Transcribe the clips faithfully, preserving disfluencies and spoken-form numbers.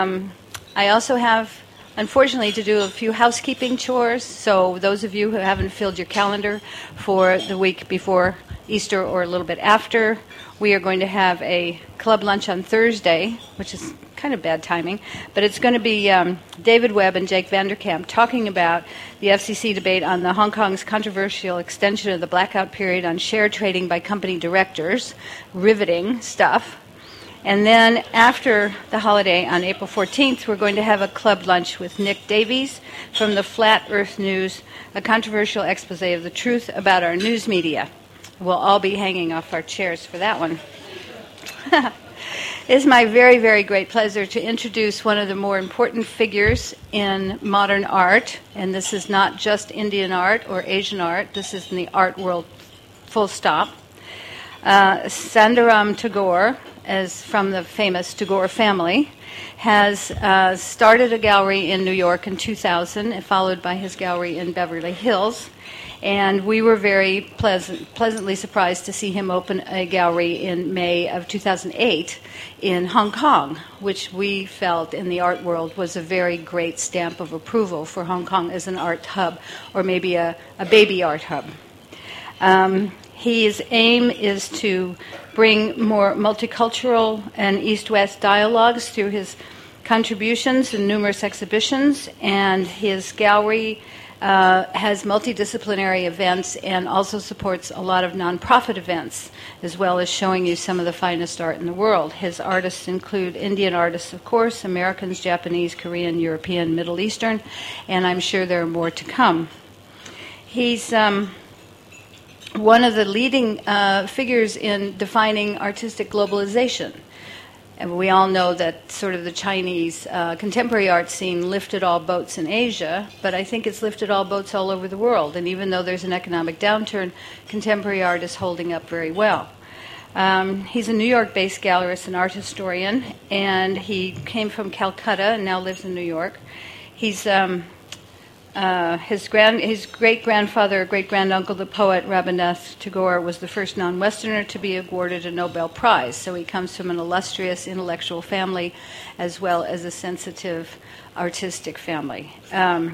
Um, I also have, unfortunately, to do a few housekeeping chores. So those of you who haven't filled your calendar for the week before Easter or a little bit after, we are going to have a club lunch on Thursday, which is kind of bad timing, but it's going to be um, David Webb and Jake Vanderkamp talking about the F C C debate on the Hong Kong's controversial extension of the blackout period on share trading by company directors. Riveting stuff. And then after the holiday on April fourteenth, we're going to have a club lunch with Nick Davies from the Flat Earth News, a controversial expose of the truth about our news media. We'll all be hanging off our chairs for that one. It is my very, very great pleasure to introduce one of the more important figures in modern art, and this is not just Indian art or Asian art. This is in the art world, full stop. Uh, Sundaram Tagore, as from the famous Tagore family, has uh, started a gallery in New York in two thousand, followed by his gallery in Beverly Hills. And we were very pleasant, pleasantly surprised to see him open a gallery in May of two thousand eight in Hong Kong, which we felt in the art world was a very great stamp of approval for Hong Kong as an art hub, or maybe a, a baby art hub. Um, His aim is to bring more multicultural and East-West dialogues through his contributions in numerous exhibitions, and his gallery uh, has multidisciplinary events and also supports a lot of nonprofit events, as well as showing you some of the finest art in the world. His artists include Indian artists, of course, Americans, Japanese, Korean, European, Middle Eastern, and I'm sure there are more to come. He's Um, one of the leading uh, figures in defining artistic globalization. And we all know that sort of the Chinese uh, contemporary art scene lifted all boats in Asia, but I think it's lifted all boats all over the world. And even though there's an economic downturn, contemporary art is holding up very well. Um, he's a New York-based gallerist and art historian, and he came from Calcutta and now lives in New York. He's um, Uh, his grand, his great-grandfather, great-granduncle, the poet Rabindranath Tagore, was the first non-Westerner to be awarded a Nobel Prize. So he comes from an illustrious intellectual family as well as a sensitive artistic family. Um,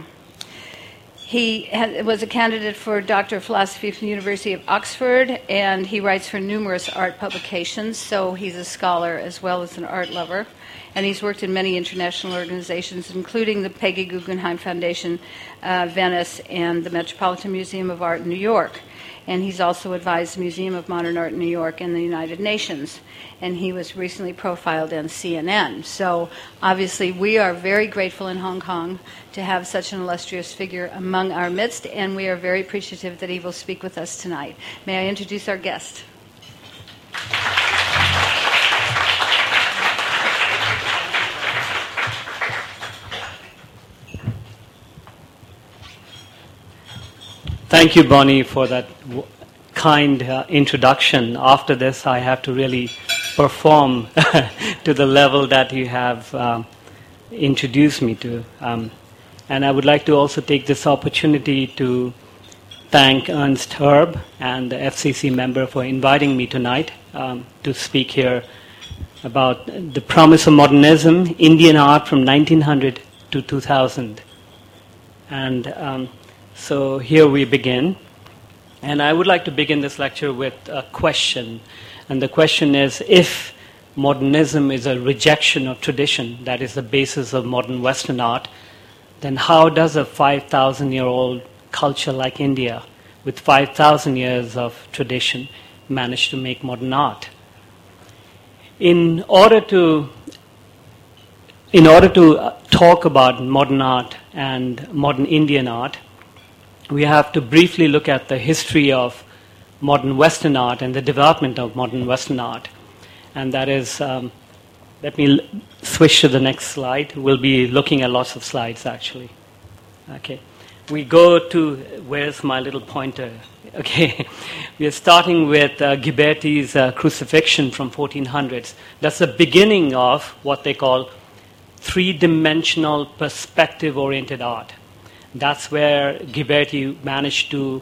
he had, was a candidate for Doctor of Philosophy from the University of Oxford, and he writes for numerous art publications, so he's a scholar as well as an art lover. And he's worked in many international organizations, including the Peggy Guggenheim Foundation, uh, Venice, and the Metropolitan Museum of Art in New York. And he's also advised the Museum of Modern Art in New York and the United Nations. And he was recently profiled on C N N. So obviously we are very grateful in Hong Kong to have such an illustrious figure among our midst, and we are very appreciative that he will speak with us tonight. May I introduce our guest? Thank you, Bonnie, for that w- kind uh, introduction. After this, I have to really perform to the level that you have um, introduced me to. Um, and I would like to also take this opportunity to thank Ernst Herb and the F C C member for inviting me tonight um, to speak here about the promise of modernism, Indian art from nineteen hundred to two thousand. And um, So here we begin, and I would like to begin this lecture with a question, and the question is, if modernism is a rejection of tradition, that is the basis of modern Western art, then how does a five thousand year old culture like India, with five thousand years of tradition, manage to make modern art? In order to in order to talk about modern art and modern Indian art, we have to briefly look at the history of modern Western art and the development of modern Western art. And that is, um, let me l- switch to the next slide. We'll be looking at lots of slides, actually. Okay. We go to, where's my little pointer? Okay. We are starting with uh, Ghiberti's uh, Crucifixion from fourteen hundreds. That's the beginning of what they call three-dimensional perspective-oriented art. That's where Ghiberti managed to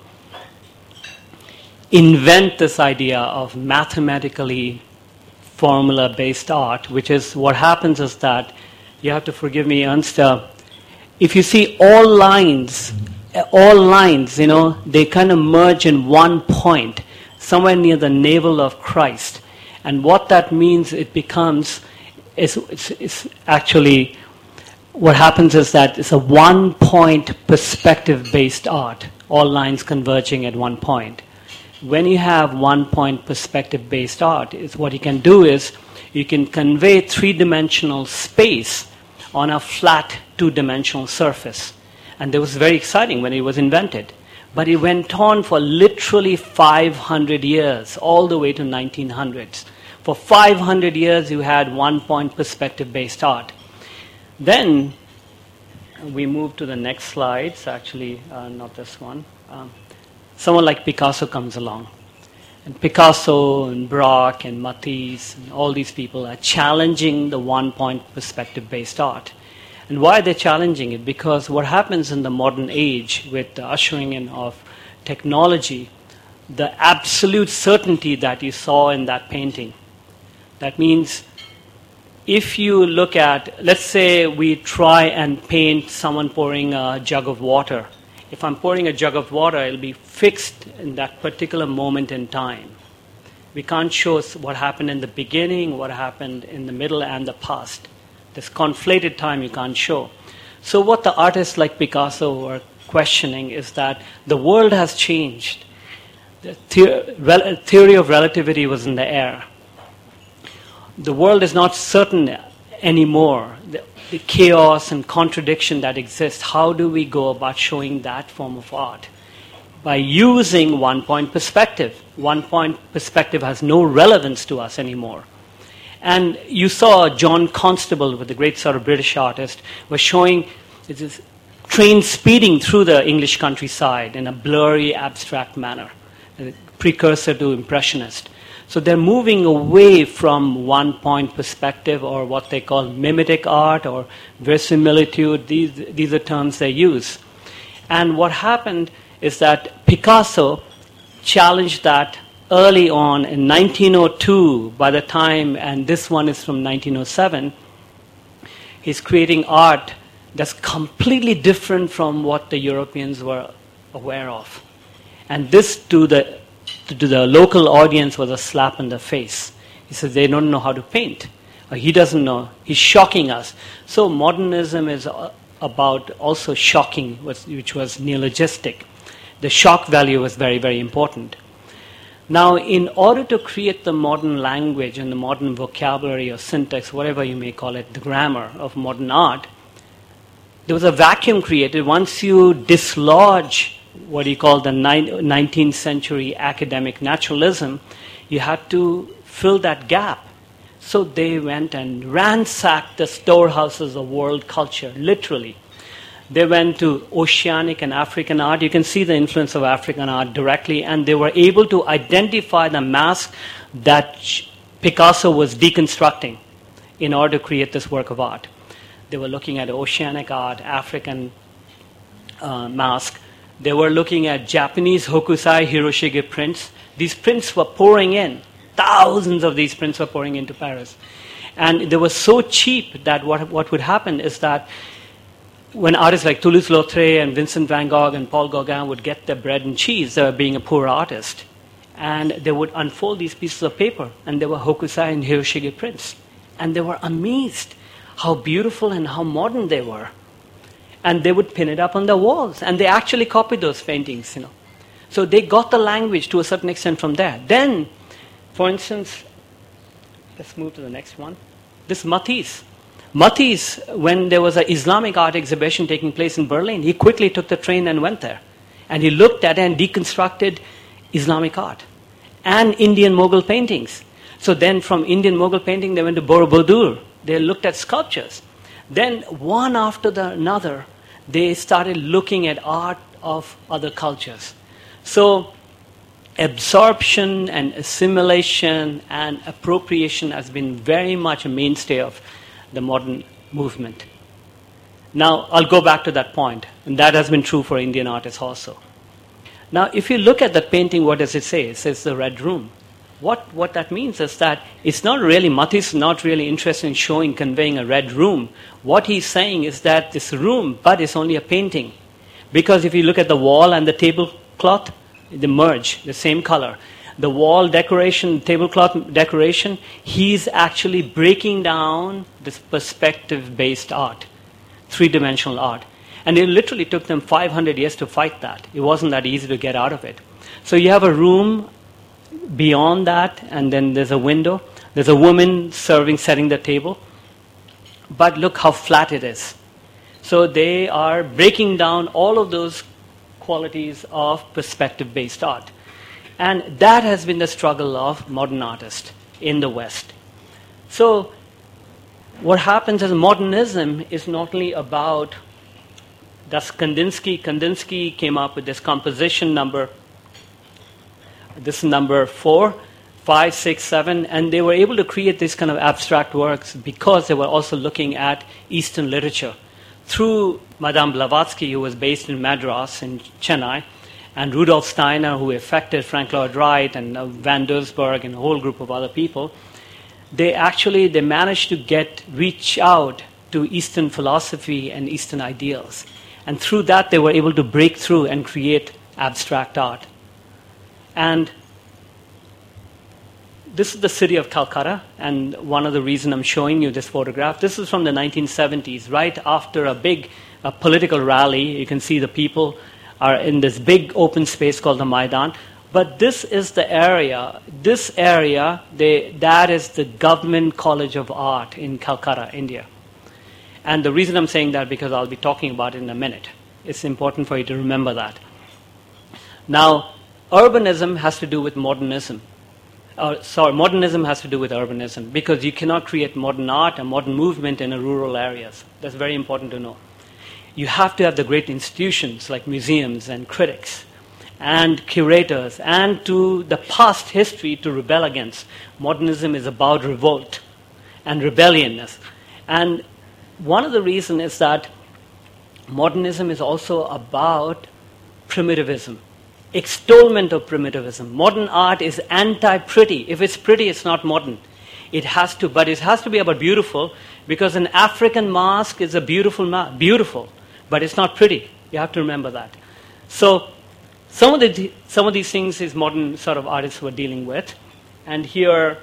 invent this idea of mathematically formula-based art, which is what happens is that you have to forgive me, Ernst. Uh, if you see all lines, all lines, you know, they kind of merge in one point, somewhere near the navel of Christ. And what that means, it becomes, is it's, it's actually, what happens is that it's a one-point perspective-based art, all lines converging at one point. When you have one-point perspective-based art, is what you can do is you can convey three-dimensional space on a flat two-dimensional surface. And that was very exciting when it was invented. But it went on for literally five hundred years, all the way to nineteen hundreds. For five hundred years, you had one-point perspective-based art. Then we move to the next slides, actually, uh, not this one. Um, someone like Picasso comes along. And Picasso and Braque and Matisse and all these people are challenging the one-point perspective-based art. And why are they challenging it? Because what happens in the modern age with the ushering in of technology, the absolute certainty that you saw in that painting, that means if you look at, let's say we try and paint someone pouring a jug of water. If I'm pouring a jug of water, it'll be fixed in that particular moment in time. We can't show what happened in the beginning, what happened in the middle, and the past. This conflated time you can't show. So what the artists like Picasso were questioning is that the world has changed. The the- theory of relativity was in the air. The world is not certain anymore. The, the chaos and contradiction that exists, how do we go about showing that form of art? By using one-point perspective. One-point perspective has no relevance to us anymore. And you saw John Constable, with the great sort of British artist, was showing this train speeding through the English countryside in a blurry, abstract manner, a precursor to Impressionist. So they're moving away from one-point perspective, or what they call mimetic art or verisimilitude. These, these are terms they use. And what happened is that Picasso challenged that early on in nineteen oh two, by the time, and this one is from nineteen oh seven, he's creating art that's completely different from what the Europeans were aware of. And this to the to the local audience was a slap in the face. He says they don't know how to paint. Or he doesn't know. He's shocking us. So modernism is about also shocking, which was neologistic. The shock value was very, very important. Now, in order to create the modern language and the modern vocabulary or syntax, whatever you may call it, the grammar of modern art, there was a vacuum created. Once you dislodge what you call the nineteenth century academic naturalism, you had to fill that gap. So they went and ransacked the storehouses of world culture, literally. They went to oceanic and African art. You can see the influence of African art directly, and they were able to identify the mask that Picasso was deconstructing in order to create this work of art. They were looking at oceanic art, African uh, mask. They were looking at Japanese hokusai Hiroshige prints. These prints were pouring in. Thousands of these prints were pouring into Paris. And they were so cheap that what, what would happen is that when artists like Toulouse-Lautrec and Vincent van Gogh and Paul Gauguin would get their bread and cheese, they were being a poor artist. And they would unfold these pieces of paper, and they were hokusai and Hiroshige prints. And they were amazed how beautiful and how modern they were. And they would pin it up on the walls. And they actually copied those paintings, you know. So they got the language to a certain extent from there. Then, for instance, let's move to the next one. This Matisse. Matisse, when there was an Islamic art exhibition taking place in Berlin, he quickly took the train and went there. And he looked at and deconstructed Islamic art and Indian Mughal paintings. So then from Indian Mughal painting, they went to Borobudur. They looked at sculptures. Then one after the another, they started looking at art of other cultures. So absorption and assimilation and appropriation has been very much a mainstay of the modern movement. Now, I'll go back to that point, and that has been true for Indian artists also. Now, if you look at that painting, what does it say? It says the Red Room. what, what that means is that it's not really, Matisse is not really interested in showing, conveying a red room. What he's saying is that this room, but it's only a painting. Because if you look at the wall and the tablecloth, they merge, the same color. The wall decoration, tablecloth decoration, he's actually breaking down this perspective-based art, three-dimensional art. And it literally took them five hundred years to fight that. It wasn't that easy to get out of it. So you have a room beyond that, and then there's a window. There's a woman serving, setting the table. But look how flat it is. So they are breaking down all of those qualities of perspective-based art. And that has been the struggle of modern artists in the West. So what happens is modernism is not only about, that's Kandinsky. Kandinsky came up with this composition number, this is number four, five, six, seven, and they were able to create these kind of abstract works because they were also looking at Eastern literature. Through Madame Blavatsky, who was based in Madras in Chennai, and Rudolf Steiner, who affected Frank Lloyd Wright, and uh, Van Doesburg, and a whole group of other people, they actually they managed to get reach out to Eastern philosophy and Eastern ideals. And through that, they were able to break through and create abstract art. And this is the city of Calcutta, and one of the reasons I'm showing you this photograph, this is from the nineteen seventies, right after a big uh, political rally. You can see the people are in this big open space called the Maidan. But this is the area, this area, they, that is the Government College of Art in Calcutta, India. And the reason I'm saying that, because I'll be talking about it in a minute. It's important for you to remember that. Now, urbanism has to do with modernism. Uh, sorry, modernism has to do with urbanism, because you cannot create modern art and modern movement in a rural areas. That's very important to know. You have to have the great institutions like museums and critics and curators, and to the past history to rebel against. Modernism is about revolt and rebelliousness. And one of the reasons is that modernism is also about primitivism, extolment of primitivism. Modern art is anti-pretty. If it's pretty, it's not modern. It has to, but it has to be about beautiful, because an African mask is a beautiful mask, beautiful, but it's not pretty. You have to remember that. So some of the some of these things is modern sort of artists were dealing with. And here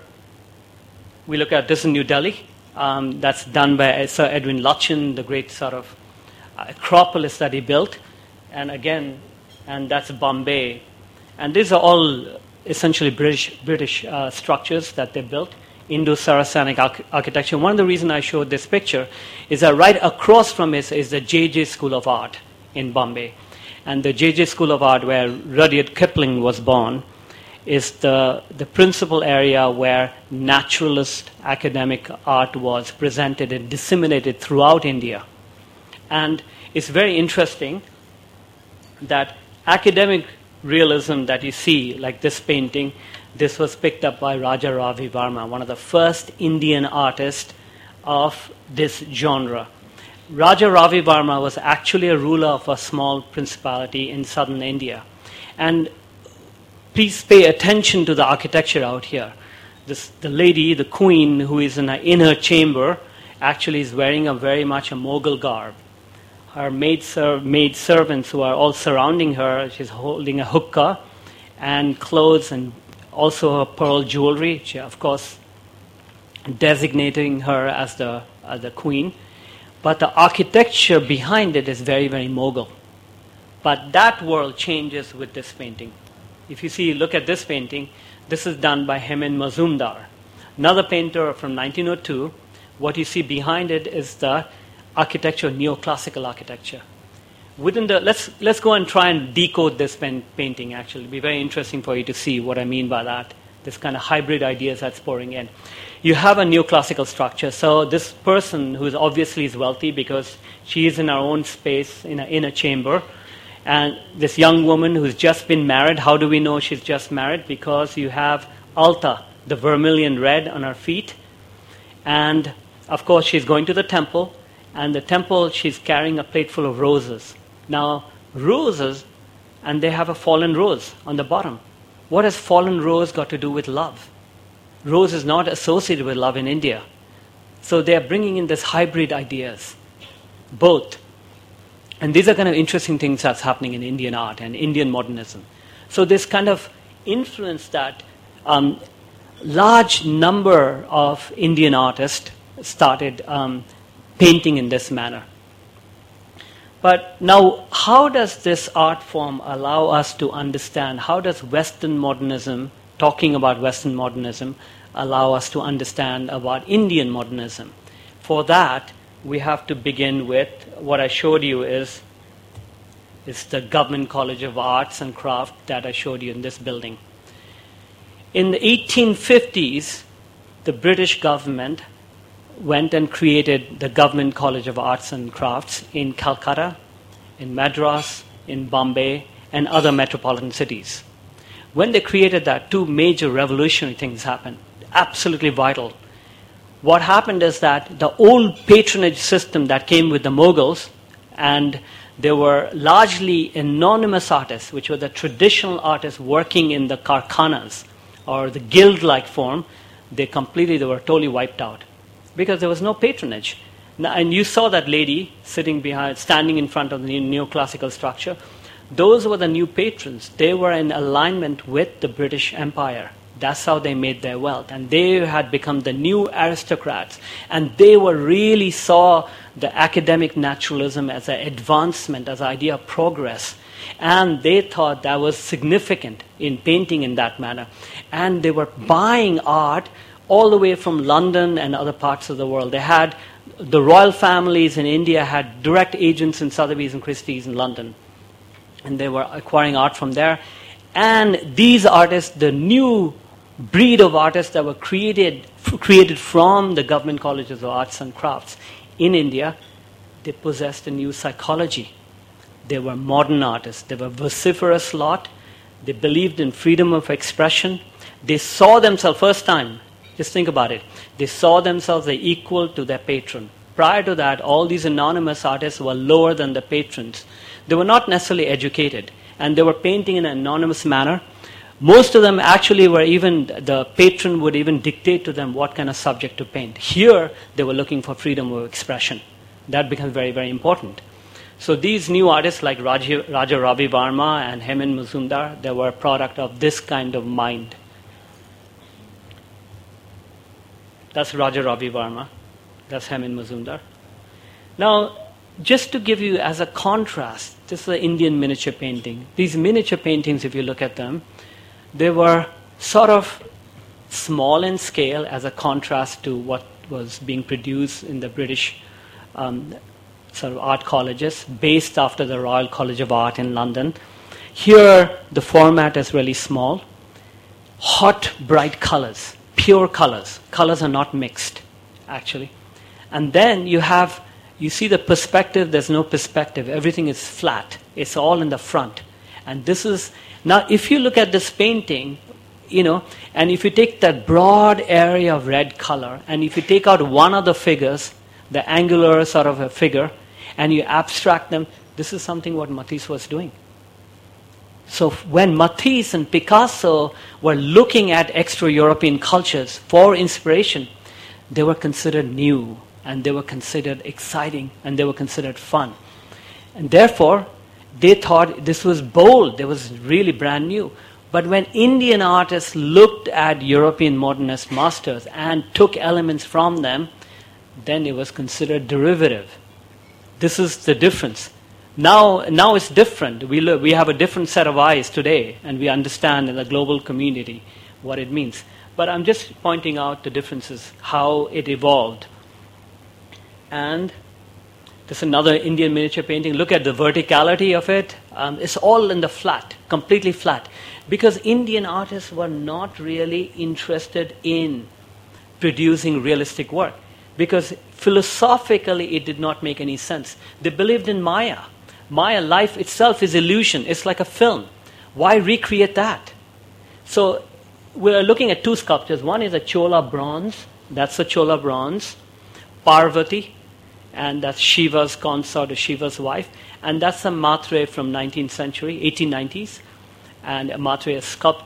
we look at this in New Delhi. Um, that's done by Sir Edwin Lutyens, the great sort of acropolis that he built. And again, and that's Bombay. And these are all essentially British British uh, structures that they built, Indo-Saracenic arch- architecture. One of the reasons I showed this picture is that right across from it is the J J School of Art in Bombay. And the J J School of Art, where Rudyard Kipling was born, is the, the principal area where naturalist academic art was presented and disseminated throughout India. And it's very interesting that academic realism that you see, like this painting, this was picked up by Raja Ravi Varma, one of the first Indian artists of this genre. Raja Ravi Varma was actually a ruler of a small principality in southern India. And please pay attention to the architecture out here. This, the lady, the queen, who is in her inner chamber, actually is wearing a very much a Mughal garb. Her maid, ser- maid servants who are all surrounding her, she's holding a hookah and clothes and also her pearl jewelry, she, of course, designating her as the, as the queen. But the architecture behind it is very, very Mughal. But that world changes with this painting. If you see, look at this painting, this is done by Hemen Mazumdar, another painter from nineteen oh two. What you see behind it is the architecture, neoclassical architecture. Within the, let's let's go and try and decode this pen, painting, actually. It'll be very interesting for you to see what I mean by that, this kind of hybrid ideas that's pouring in. You have a neoclassical structure. So this person, who is obviously is wealthy because she is in her own space, in an inner chamber, and this young woman who's just been married, how do we know she's just married? Because you have alta, the vermilion red on her feet, and of course she's going to the temple, and the temple, she's carrying a plate full of roses. Now, roses, and they have a fallen rose on the bottom. what has fallen rose got to do with love? Rose is not associated with love in India. So they are bringing in this hybrid ideas, both. And these are kind of interesting things that's happening in Indian art and Indian modernism. So this kind of influence that um, large number of Indian artists started um, painting in this manner. But now, how does this art form allow us to understand, how does Western modernism, talking about Western modernism, allow us to understand about Indian modernism? For that, we have to begin with what I showed you is, is the Government College of Arts and Craft that I showed you in this building. In the eighteen fifties, the British government went and created the Government College of Arts and Crafts in Calcutta, in Madras, in Bombay, and other metropolitan cities. When they created that, two major revolutionary things happened, absolutely vital. What happened is that the old patronage system that came with the Mughals, and there were largely anonymous artists, which were the traditional artists working in the karkhanas, or the guild-like form, they completely, they were totally wiped out. Because there was no patronage. Now, and you saw that lady sitting behind, standing in front of the neoclassical structure. Those were the new patrons. They were in alignment with the British Empire. That's how they made their wealth. And they had become the new aristocrats. And they were really saw the academic naturalism as an advancement, as an idea of progress. And they thought that was significant in painting in that manner. And they were buying art all the way from London and other parts of the world. They had, the royal families in India had direct agents in Sotheby's and Christie's in London. And they were acquiring art from there. And these artists, the new breed of artists that were created, created from the Government Colleges of Arts and Crafts in India, they possessed a new psychology. They were modern artists. They were vociferous lot. They believed in freedom of expression. They saw themselves, first time, just think about it, they saw themselves as equal to their patron. Prior to that, all these anonymous artists were lower than the patrons. They were not necessarily educated, and they were painting in an anonymous manner. Most of them actually were even, the patron would even dictate to them what kind of subject to paint. Here, they were looking for freedom of expression. That becomes very, very important. So these new artists like Raja, Raja Ravi Varma and Hemen Mazumdar, they were a product of this kind of mind. That's Raja Ravi Varma. That's Hemen Mazumdar. Now, just to give you as a contrast, this is the Indian miniature painting. These miniature paintings, if you look at them, they were sort of small in scale as a contrast to what was being produced in the British um, sort of art colleges, based after the Royal College of Art in London. Here, the format is really small. Hot, bright colors, pure colors. Colors are not mixed, actually. And then you have, you see the perspective, there's no perspective. Everything is flat. It's all in the front. And this is, now if you look at this painting, you know, and if you take that broad area of red color, and if you take out one of the figures, the angular sort of a figure, and you abstract them, this is something what Matisse was doing. So when Matisse and Picasso were looking at extra-European cultures for inspiration, they were considered new, and they were considered exciting, and they were considered fun. And therefore, they thought this was bold, it was really brand new. But when Indian artists looked at European modernist masters and took elements from them, then it was considered derivative. This is the difference. Now, now it's different. We look, we have a different set of eyes today, and we understand in the global community what it means. But I'm just pointing out the differences, how it evolved. And there's another Indian miniature painting. Look at the verticality of it. Um, it's all in the flat, completely flat. Because Indian artists were not really interested in producing realistic work. Because philosophically it did not make any sense. They believed in Maya. Maya, life itself is illusion. It's like a film. Why recreate that? So we're looking at two sculptures. One is a Chola bronze. That's a Chola bronze. Parvati. And that's Shiva's consort or Shiva's wife. And that's a Matre from nineteenth century, eighteen nineties. And Matre sculpt,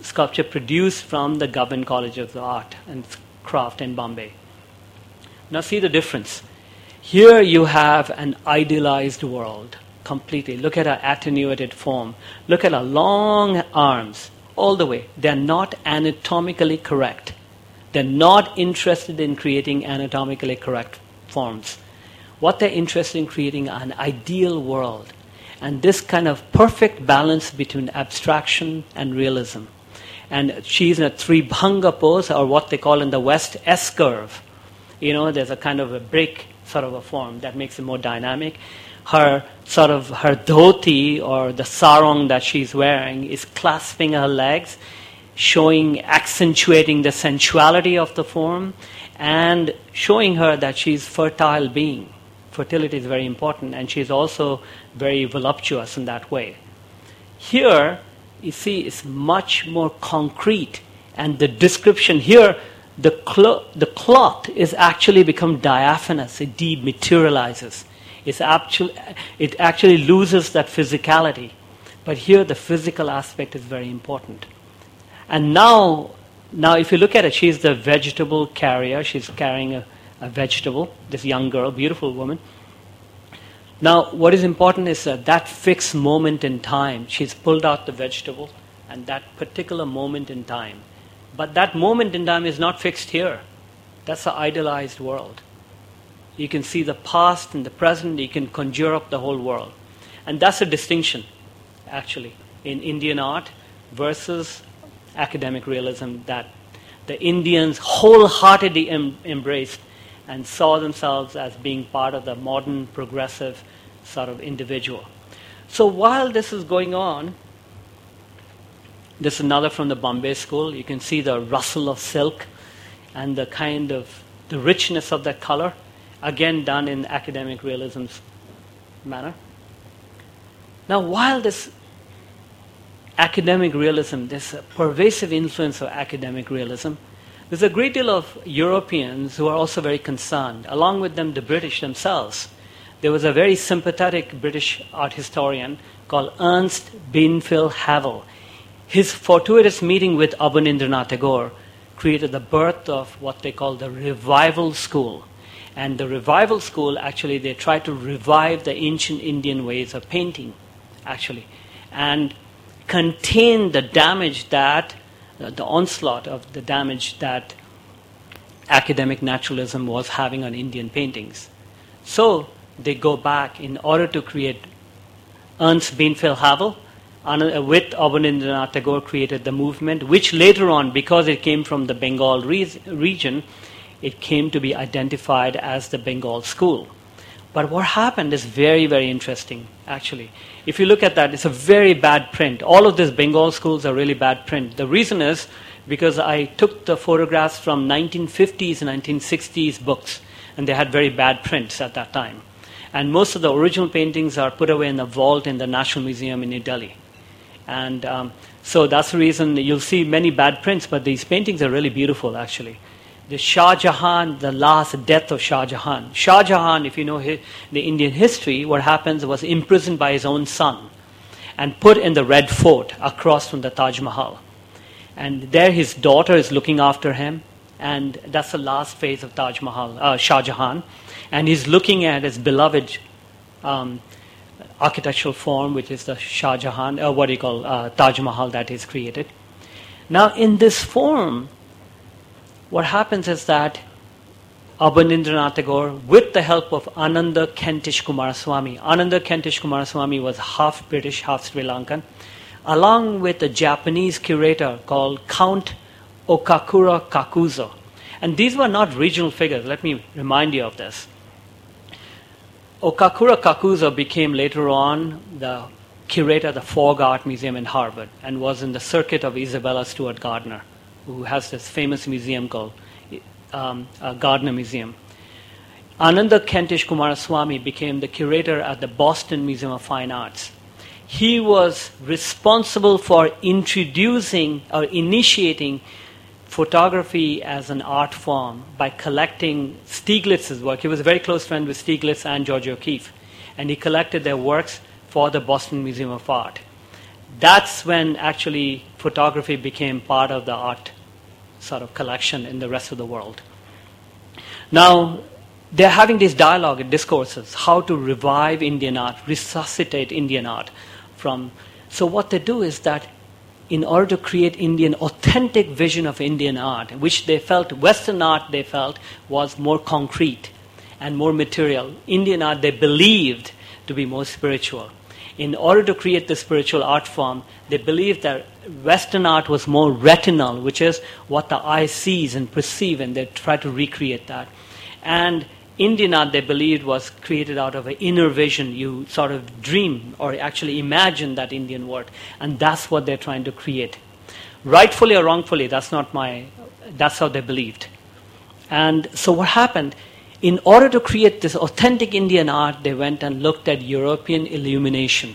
sculpture produced from the Government College of the Art and Craft in Bombay. Now see the difference. Here you have an idealized world completely. Look at her attenuated form. Look at her long arms all the way. They're not anatomically correct. They're not interested in creating anatomically correct forms. What they're interested in creating an ideal world. And this kind of perfect balance between abstraction and realism. And she's in a Tribhanga pose, or what they call in the West S-curve. You know, there's a kind of a break sort of a form that makes it more dynamic. Her sort of her dhoti, or the sarong that she's wearing, is clasping her legs, showing, accentuating the sensuality of the form, and showing her that she's fertile being. Fertility is very important, and she's also very voluptuous in that way. Here, you see, it's much more concrete, and the description here, the, clo- the cloth is actually become diaphanous, it dematerializes. It's actually, it actually loses that physicality. But here the physical aspect is very important. And now, now if you look at it, she's the vegetable carrier. She's carrying a, a vegetable, this young girl, beautiful woman. Now, what is important is that that fixed moment in time, she's pulled out the vegetable, and that particular moment in time. But that moment in time is not fixed here. That's the idealized world. You can see the past and the present, you can conjure up the whole world. And that's a distinction, actually, in Indian art versus academic realism that the Indians wholeheartedly em- embraced and saw themselves as being part of the modern, progressive sort of individual. So while this is going on, this is another from the Bombay school. You can see the rustle of silk and the kind of the richness of that color, again done in academic realism's manner. Now, while this academic realism, this pervasive influence of academic realism, there's a great deal of Europeans who are also very concerned, along with them the British themselves. There was a very sympathetic British art historian called Ernst Beanfield Havel. His fortuitous meeting with Abanindranath Tagore created the birth of what they call the revival school. And the revival school, actually, they tried to revive the ancient Indian ways of painting, actually, and contain the damage that, uh, the onslaught of the damage that academic naturalism was having on Indian paintings. So they go back in order to create Ernst Beanfield Havel, and with Abanindranath Tagore created the movement, which later on, because it came from the Bengal re- region, it came to be identified as the Bengal school. But what happened is very, very interesting, actually. If you look at that, it's a very bad print. All of these Bengal schools are really bad print. The reason is because I took the photographs from nineteen fifties and nineteen sixties books, and they had very bad prints at that time. And most of the original paintings are put away in the vault in the National Museum in New Delhi. And um, so that's the reason you'll see many bad prints, but these paintings are really beautiful, actually. The Shah Jahan, the last death of Shah Jahan. Shah Jahan, if you know his, the Indian history, what happens was imprisoned by his own son and put in the Red Fort across from the Taj Mahal. And there his daughter is looking after him, and that's the last phase of Taj Mahal, uh, Shah Jahan. And he's looking at his beloved um, architectural form, which is the Shah Jahan, or what do you call, uh, Taj Mahal that he's created. Now, in this form, what happens is that Abanindranath Tagore, with the help of Ananda Kentish Kumaraswamy, Ananda Kentish Kumaraswamy was half British, half Sri Lankan, along with a Japanese curator called Count Okakura Kakuzo. And these were not regional figures. Let me remind you of this. Okakura Kakuzo became later on the curator of the Fogg Art Museum in Harvard and was in the circuit of Isabella Stewart Gardner, who has this famous museum called um, uh, Gardner Museum. Ananda Kentish Kumaraswamy became the curator at the Boston Museum of Fine Arts. He was responsible for introducing or initiating photography as an art form by collecting Stieglitz's work. He was a very close friend with Stieglitz and George O'Keeffe, and he collected their works for the Boston Museum of Art. that's when actually photography became part of the art sort of collection in the rest of the world. Now, they're having this dialogue and discourses, how to revive Indian art, resuscitate Indian art from... So what they do is that in order to create Indian, authentic vision of Indian art, which they felt, Western art they felt was more concrete and more material. Indian art they believed to be more spiritual. In order to create the spiritual art form, they believed that Western art was more retinal, which is what the eye sees and perceives, and they try to recreate that. And Indian art, they believed, was created out of an inner vision. You sort of dream or actually imagine that Indian world, and that's what they're trying to create. Rightfully or wrongfully, that's not my, that's how they believed. And so what happened, in order to create this authentic Indian art, they went and looked at European illumination.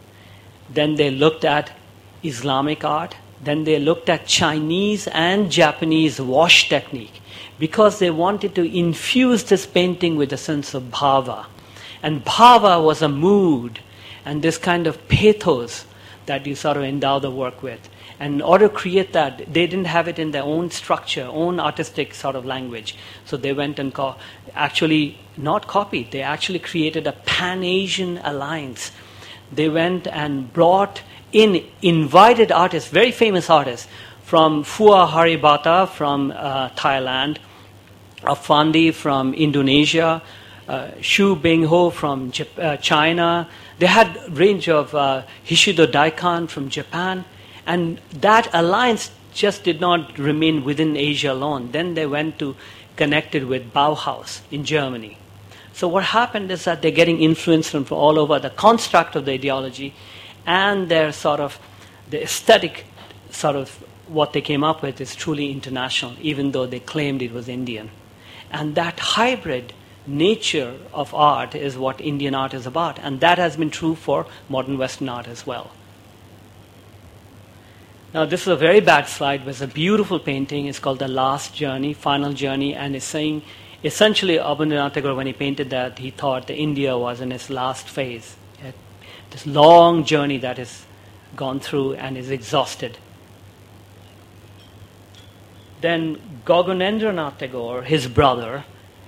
Then they looked at Islamic art. Then they looked at Chinese and Japanese wash technique, because they wanted to infuse this painting with a sense of bhava. And bhava was a mood and this kind of pathos that you sort of endow the work with. And in order to create that, they didn't have it in their own structure, own artistic sort of language. So they went and co- actually, not copied, they actually created a Pan-Asian alliance. They went and brought in, invited artists, very famous artists, from Phua Haribata from uh, Thailand, Afandi from Indonesia, uh, Xu Bingho from Jap- uh, China. They had a range of uh, Hishido Daikan from Japan. And that alliance just did not remain within Asia alone. Then they went to connected with Bauhaus in Germany. So what happened is that they're getting influence from all over. The construct of the ideology and their sort of, the aesthetic sort of what they came up with is truly international, even though they claimed it was Indian. And that hybrid nature of art is what Indian art is about. And that has been true for modern Western art as well. Now, this is a very bad slide, but it's a beautiful painting. It's called The Last Journey, Final Journey, and it's saying, essentially, Abhinavanath Tagore, when he painted that, he thought that India was in its last phase. It, this long journey that is gone through and is exhausted. Then Gaganendranath Tagore, his brother,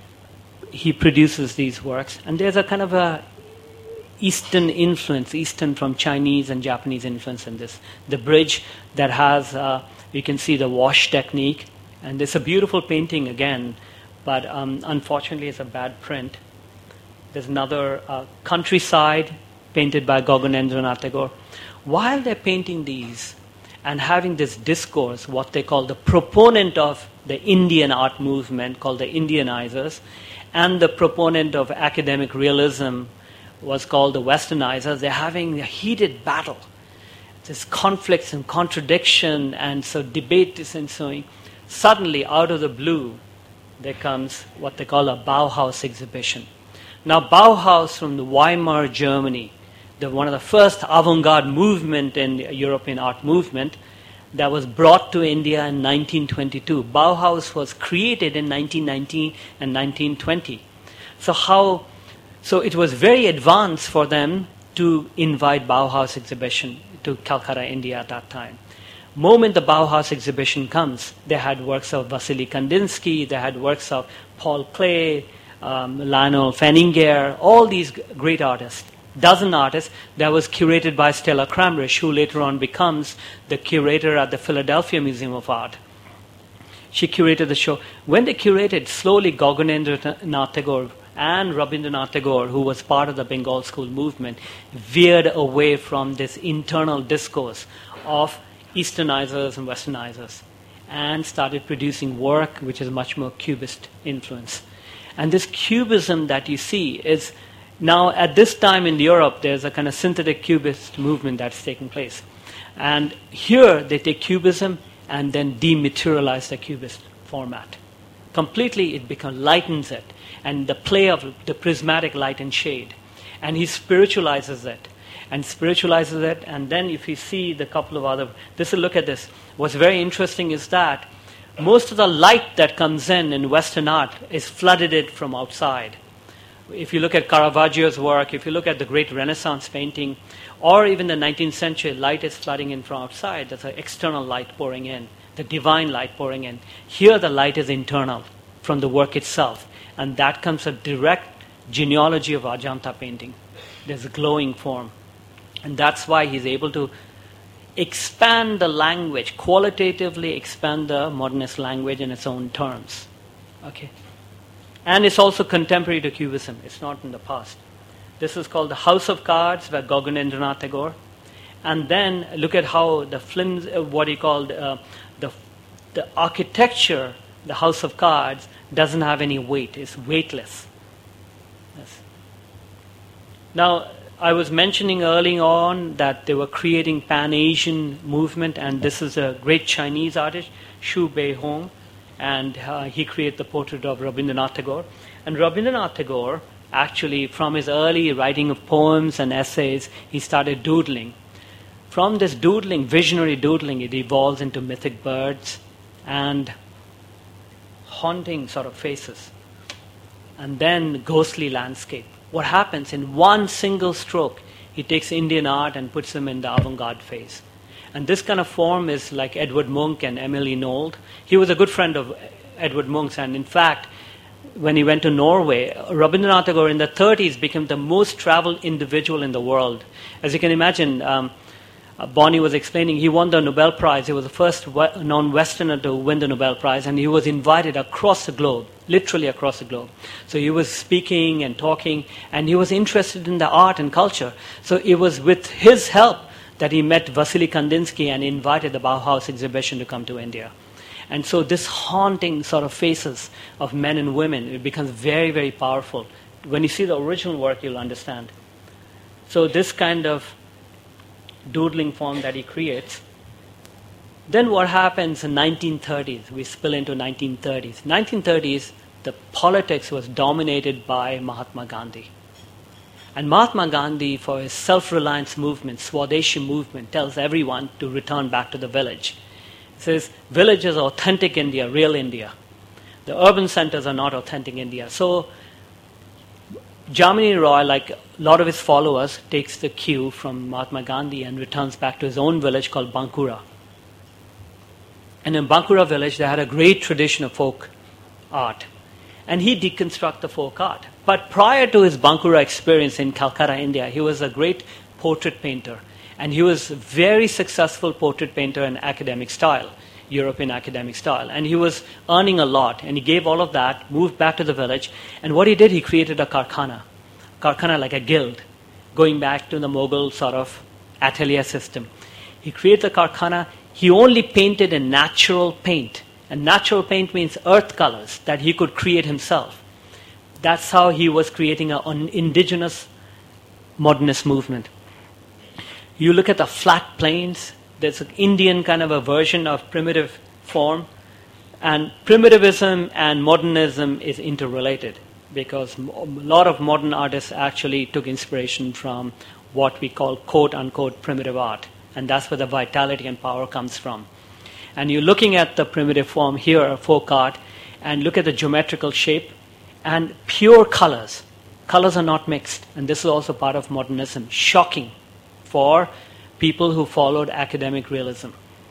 he produces these works, and there's a kind of a Eastern influence, Eastern from Chinese and Japanese influence in this. The bridge that has, uh, you can see the wash technique, and it's a beautiful painting again, but um, unfortunately it's a bad print. There's another uh, countryside painted by Gaganendranath Tagore. While they're painting these and having this discourse, what they call the proponent of the Indian art movement, called the Indianizers, and the proponent of academic realism was called the Westernizers, they're having a heated battle. There's conflicts and contradiction, and so debate is ensuing. Suddenly, out of the blue, there comes what they call a Bauhaus exhibition. Now, Bauhaus from the Weimar, Germany, the, one of the first avant-garde movement in the European art movement, that was brought to India in nineteen twenty-two. Bauhaus was created in nineteen nineteen and nineteen twenty. So how... So it was very advanced for them to invite Bauhaus exhibition to Calcutta, India at that time. Moment the Bauhaus exhibition comes, they had works of Vasily Kandinsky, they had works of Paul Klee, um, Lionel Feininger, all these g- great artists, dozen artists that was curated by Stella Kramrisch, who later on becomes the curator at the Philadelphia Museum of Art. She curated the show. When they curated, slowly Gaganendranath Tagore and Rabindranath Tagore, who was part of the Bengal School movement, veered away from this internal discourse of Easternizers and Westernizers and started producing work which is much more Cubist influence. And this Cubism that you see is now, at this time in Europe, there's a kind of synthetic Cubist movement that's taking place. And here they take Cubism and then dematerialize the Cubist format. Completely it becomes, lightens it, and the play of the prismatic light and shade. And he spiritualizes it, and spiritualizes it, and then if you see the couple of other, this is, look at this. What's very interesting is that most of the light that comes in in Western art is flooded it from outside. If you look at Caravaggio's work, if you look at the great Renaissance painting, or even the nineteenth century, light is flooding in from outside. There's an external light pouring in, the divine light pouring in. Here the light is internal from the work itself. And that comes a direct genealogy of Ajanta painting. There's a glowing form. And that's why he's able to expand the language, qualitatively expand the modernist language in its own terms. Okay. And it's also contemporary to Cubism. It's not in the past. This is called the House of Cards by Gaganendranath Tagore. And then look at how the films, uh, what he called uh, the the architecture, the House of Cards, doesn't have any weight. It's weightless. Yes. Now, I was mentioning early on that they were creating Pan-Asian movement, and this is a great Chinese artist, Xu Beihong. And uh, he created the portrait of Rabindranath Tagore. And Rabindranath Tagore, actually, from his early writing of poems and essays, he started doodling. From this doodling, visionary doodling, it evolves into mythic birds and haunting sort of faces. And then ghostly landscape. What happens in one single stroke, he takes Indian art and puts them in the avant-garde phase. And this kind of form is like Edward Munch and Emily Nold. He was a good friend of Edward Munch's, and in fact, when he went to Norway, Rabindranath Tagore in the thirties became the most traveled individual in the world. As you can imagine, um, uh, Bonnie was explaining, he won the Nobel Prize. He was the first we- non-Westerner to win the Nobel Prize, and he was invited across the globe, literally across the globe. So he was speaking and talking, and he was interested in the art and culture. So it was with his help that he met Vasily Kandinsky and invited the Bauhaus exhibition to come to India. And so this haunting sort of faces of men and women, it becomes very, very powerful. When you see the original work, you'll understand. So this kind of doodling form that he creates. Then what happens in nineteen thirties? We spill into nineteen thirties. nineteen thirties, the politics was dominated by Mahatma Gandhi. And Mahatma Gandhi, for his self-reliance movement, Swadeshi movement, tells everyone to return back to the village. He says, village is authentic India, real India. The urban centers are not authentic India. So Jamini Roy, like a lot of his followers, takes the cue from Mahatma Gandhi and returns back to his own village called Bankura. And in Bankura village, they had a great tradition of folk art. And he deconstructed the folk art. But prior to his Bankura experience in Calcutta, India, he was a great portrait painter. And he was a very successful portrait painter in academic style, European academic style. And he was earning a lot. And he gave all of that, moved back to the village. And what he did, he created a karkhana. Karkhana like a guild, going back to the Mughal sort of atelier system. He created the karkhana. He only painted in natural paint. And natural paint means earth colors that he could create himself. That's how he was creating an indigenous modernist movement. You look at the flat plains, there's an Indian kind of a version of primitive form. And primitivism and modernism is interrelated because a lot of modern artists actually took inspiration from what we call quote-unquote primitive art. And that's where the vitality and power comes from. And you're looking at the primitive form here, folk art, and look at the geometrical shape and pure colors. Colors are not mixed. And this is also part of modernism. Shocking for people who followed academic realism.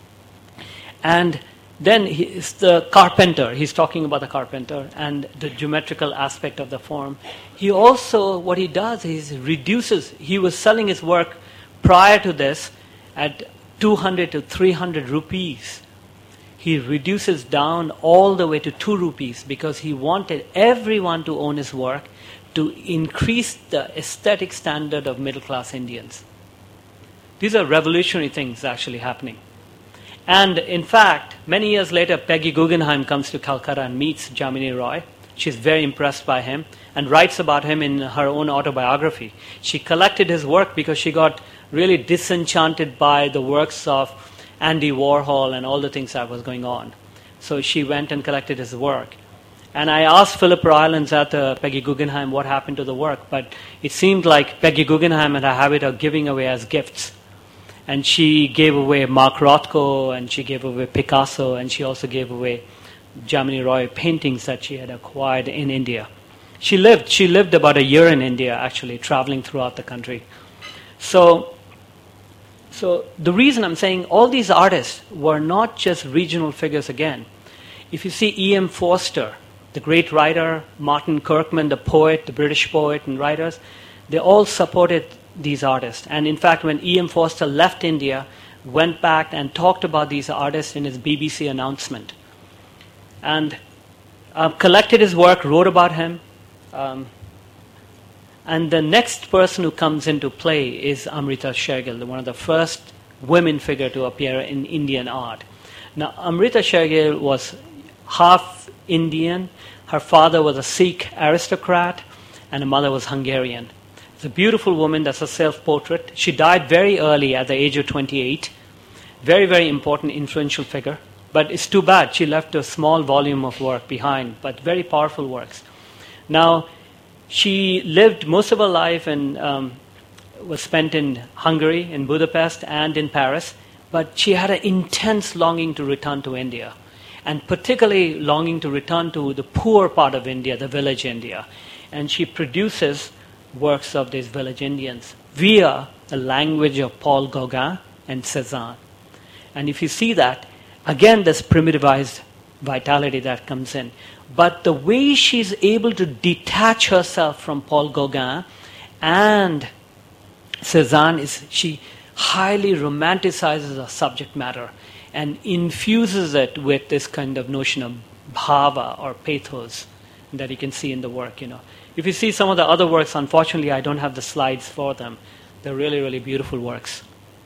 And then he's the carpenter. He's talking about the carpenter and the geometrical aspect of the form. He also, what he does is reduces. He was selling his work prior to this at two hundred to three hundred rupees. He reduces down all the way to two rupees because he wanted everyone to own his work to increase the aesthetic standard of middle-class Indians. These are revolutionary things actually happening. And in fact, many years later, Peggy Guggenheim comes to Calcutta and meets Jamini Roy. She's very impressed by him and writes about him in her own autobiography. She collected his work because she got really disenchanted by the works of Andy Warhol and all the things that was going on. So she went and collected his work. And I asked Philip Rylance at uh, Peggy Guggenheim what happened to the work, but it seemed like Peggy Guggenheim had a habit of giving away as gifts. And she gave away Mark Rothko, and she gave away Picasso, and she also gave away Jamini Roy paintings that she had acquired in India. she lived. She lived about a year in India, actually, traveling throughout the country. So, so the reason I'm saying all these artists were not just regional figures again. If you see E M Forster, the great writer, Martin Kirkman, the poet, the British poet and writers, they all supported these artists. And in fact, when E M Forster left India, went back and talked about these artists in his B B C announcement. And uh, collected his work, wrote about him. Um, and the next person who comes into play is Amrita Shergill, one of the first women figure to appear in Indian art. Now, Amrita Shergill was half Indian. Her father was a Sikh aristocrat, and her mother was Hungarian. It's a beautiful woman. That's a self-portrait. She died very early at the age of twenty-eight. Very, very important, influential figure. But it's too bad. She left a small volume of work behind, but very powerful works. Now, she lived most of her life and um, was spent in Hungary, in Budapest, and in Paris. But she had an intense longing to return to India, and particularly longing to return to the poor part of India, the village India. And she produces works of these village Indians via the language of Paul Gauguin and Cézanne. And if you see that, again, this primitivized vitality that comes in. But the way she's able to detach herself from Paul Gauguin and Cézanne is she highly romanticizes the subject matter and infuses it with this kind of notion of bhava or pathos that you can see in the work, you know. If you see some of the other works, unfortunately, I don't have the slides for them. They're really, really beautiful works.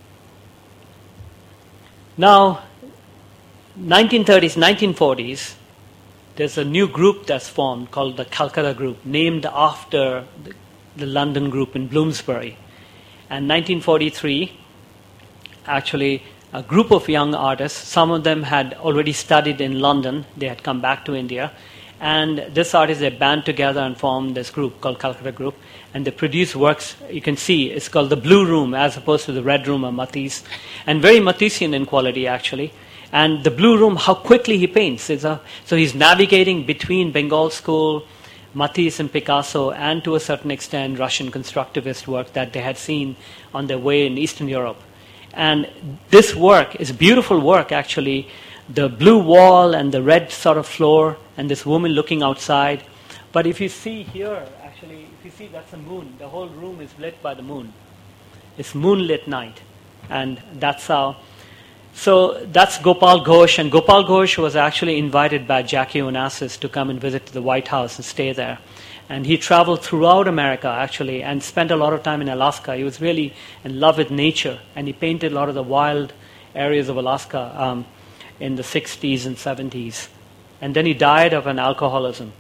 Now, nineteen thirties, nineteen forties, there's a new group that's formed called the Calcutta Group, named after the, the London group in Bloomsbury. And nineteen forty-three, actually, a group of young artists, some of them had already studied in London, they had come back to India, and this artist, they band together and formed this group called Calcutta Group, and they produce works, you can see, it's called the Blue Room as opposed to the Red Room or Matisse, and very Matissean in quality, actually. And the Blue Room, how quickly he paints. It's a, so he's navigating between Bengal school, Matisse and Picasso, and to a certain extent Russian constructivist work that they had seen on their way in Eastern Europe. And this work is beautiful work, actually. The blue wall and the red sort of floor and this woman looking outside. But if you see here, actually, if you see that's the moon. The whole room is lit by the moon. It's moonlit night. And that's how... So that's Gopal Ghosh, and Gopal Ghosh was actually invited by Jackie Onassis to come and visit the White House and stay there. And he traveled throughout America, actually, and spent a lot of time in Alaska. He was really in love with nature, and he painted a lot of the wild areas of Alaska um, in the sixties and seventies. And then he died of an alcoholism.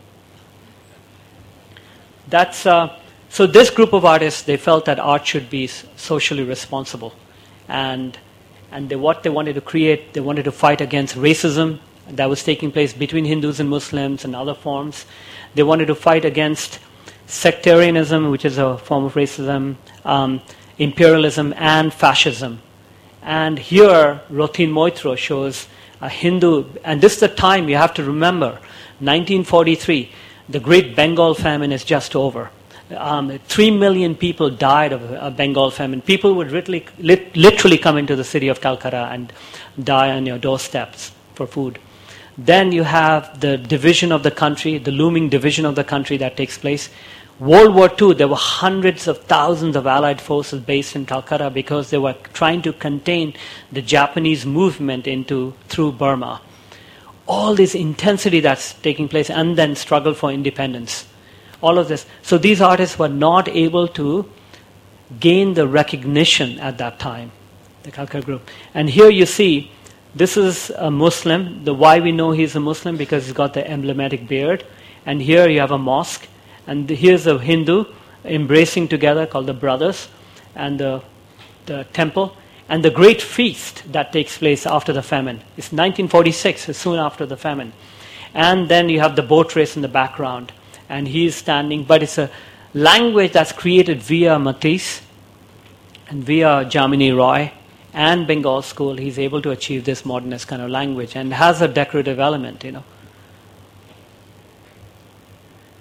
That's uh, so this group of artists, they felt that art should be socially responsible. And And they, what they wanted to create, they wanted to fight against racism that was taking place between Hindus and Muslims and other forms. They wanted to fight against sectarianism, which is a form of racism, um, imperialism, and fascism. And here, Rotin Moitro shows a Hindu, and this is the time you have to remember, nineteen forty-three, the Great Bengal Famine is just over. Um, three million people died of a Bengal famine. People would literally, lit, literally come into the city of Calcutta and die on your doorsteps for food. Then you have the division of the country, the looming division of the country that takes place. World War Two, there were hundreds of thousands of Allied forces based in Calcutta because they were trying to contain the Japanese movement into through Burma. All this intensity that's taking place, and then struggle for independence. All of this. So these artists were not able to gain the recognition at that time, the Calcutta Group. And here you see, this is a Muslim. The why we know he's a Muslim, because he's got the emblematic beard. And here you have a mosque. And here's a Hindu embracing together called the Brothers, and the, the temple. And the great feast that takes place after the famine. It's nineteen forty-six, it's soon after the famine. And then you have the boat race in the background. And he's standing, but it's a language that's created via Matisse and via Jamini Roy and Bengal School. He's able to achieve this modernist kind of language and has a decorative element, you know.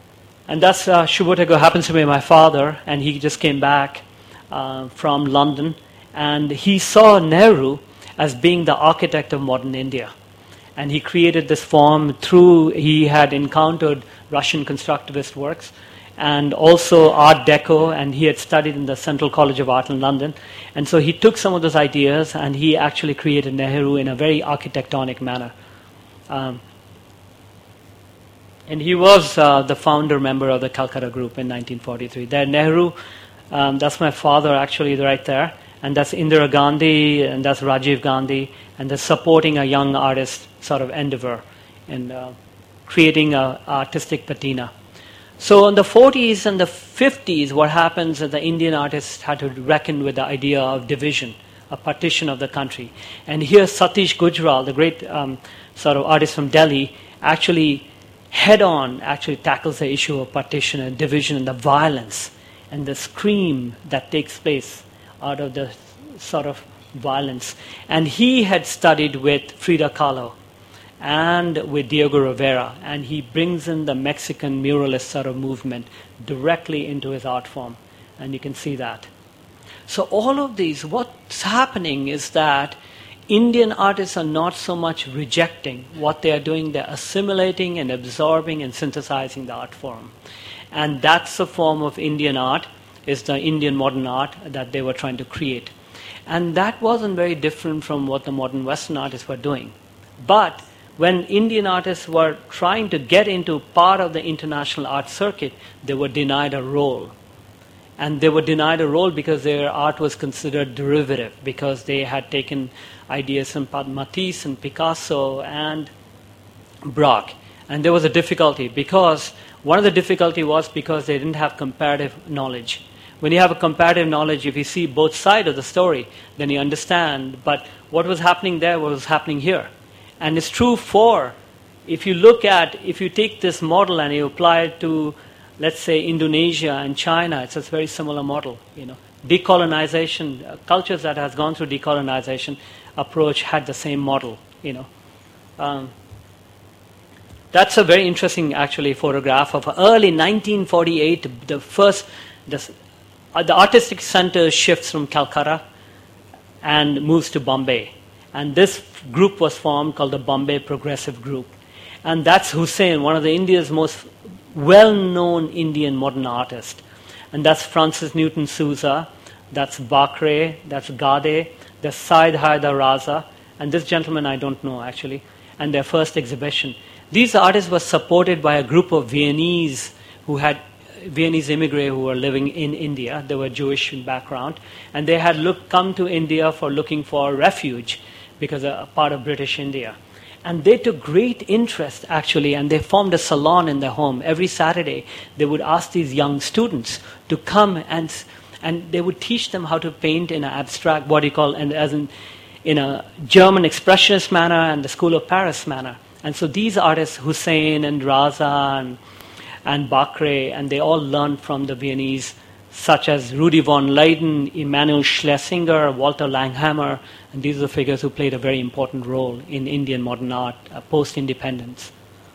And that's uh, Subote Goe happens to be my father, and he just came back uh, from London, and he saw Nehru as being the architect of modern India. And he created this form through, he had encountered Russian constructivist works, and also Art Deco, and he had studied in the Central College of Art in London. And so he took some of those ideas, and he actually created Nehru in a very architectonic manner. Um, and he was uh, the founder member of the Calcutta Group in nineteen forty-three. There, Nehru, um, that's my father actually right there, and that's Indira Gandhi, and that's Rajiv Gandhi, and they're supporting a young artist sort of endeavor in uh, creating an artistic patina. So in the forties and the fifties, what happens is the Indian artists had to reckon with the idea of division, a partition of the country. And here Satish Gujral, the great um, sort of artist from Delhi, actually head-on actually tackles the issue of partition and division and the violence and the scream that takes place out of the sort of violence. And he had studied with Frida Kahlo and with Diego Rivera, and he brings in the Mexican muralist sort of movement directly into his art form, and you can see that. So all of these, what's happening is that Indian artists are not so much rejecting what they are doing, they're assimilating and absorbing and synthesizing the art form. And that's the form of Indian art, is the Indian modern art that they were trying to create. And that wasn't very different from what the modern Western artists were doing. But when Indian artists were trying to get into part of the international art circuit, they were denied a role. And they were denied a role because their art was considered derivative, because they had taken ideas from Matisse and Picasso and Braque. And there was a difficulty, because one of the difficulty was because they didn't have comparative knowledge. When you have a comparative knowledge, if you see both sides of the story, then you understand, but what was happening there was happening here. And it's true for, if you look at, if you take this model and you apply it to, let's say, Indonesia and China, it's a very similar model. You know, decolonization, uh, cultures that has gone through decolonization approach had the same model. You know, um, that's a very interesting, actually, photograph of early nineteen forty-eight. The first, the, uh, the artistic center shifts from Calcutta and moves to Bombay. And this group was formed called the Bombay Progressive Group. And that's Hussain, one of the India's most well-known Indian modern artists. And that's Francis Newton Souza, that's Bakre, that's Gade, there's Syed Haidar Raza, and this gentleman I don't know actually, and their first exhibition. These artists were supported by a group of Viennese who had Viennese immigrants who were living in India. They were Jewish in background, and they had look, come to India for looking for refuge because a part of British India. And they took great interest, actually, and they formed a salon in their home. Every Saturday, they would ask these young students to come, and and they would teach them how to paint in an abstract, what you call, and as in, in a German expressionist manner and the School of Paris manner. And so these artists, Hussain and Raza and, and Bakre, and they all learned from the Viennese, such as Rudi von Leyden, Emanuel Schlesinger, Walter Langhammer, and these are the figures who played a very important role in Indian modern art uh, post-independence.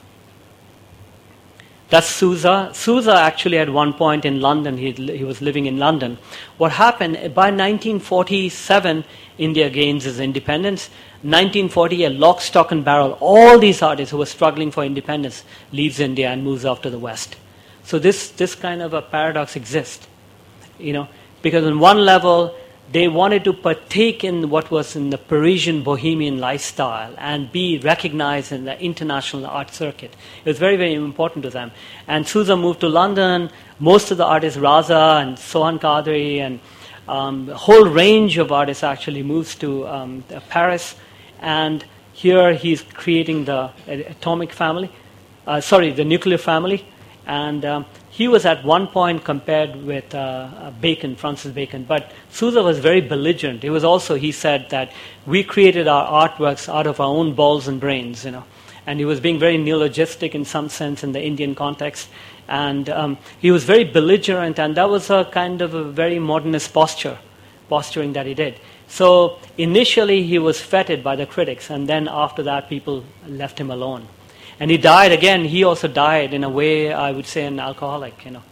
That's Souza. Souza actually at one point in London, he, he was living in London. What happened, by nineteen forty-seven, India gains its independence. nineteen forty, a lock, stock and barrel, all these artists who were struggling for independence leaves India and moves off to the West. So this, this kind of a paradox exists. You know, because on one level, they wanted to partake in what was in the Parisian bohemian lifestyle and be recognized in the international art circuit. It was very, very important to them. And Souza moved to London. Most of the artists, Raza and Sohan Qadri, and um, a whole range of artists actually moves to um, Paris. And here he's creating the atomic family, uh, sorry, the nuclear family. And um, he was at one point compared with uh, Bacon, Francis Bacon, but Souza was very belligerent. It was also, he said that we created our artworks out of our own balls and brains, you know. And he was being very neologistic in some sense in the Indian context. And um, he was very belligerent, and that was a kind of a very modernist posture, posturing that he did. So initially he was feted by the critics, and then after that people left him alone. And he died, again, he also died in a way, I would say, an alcoholic, you know.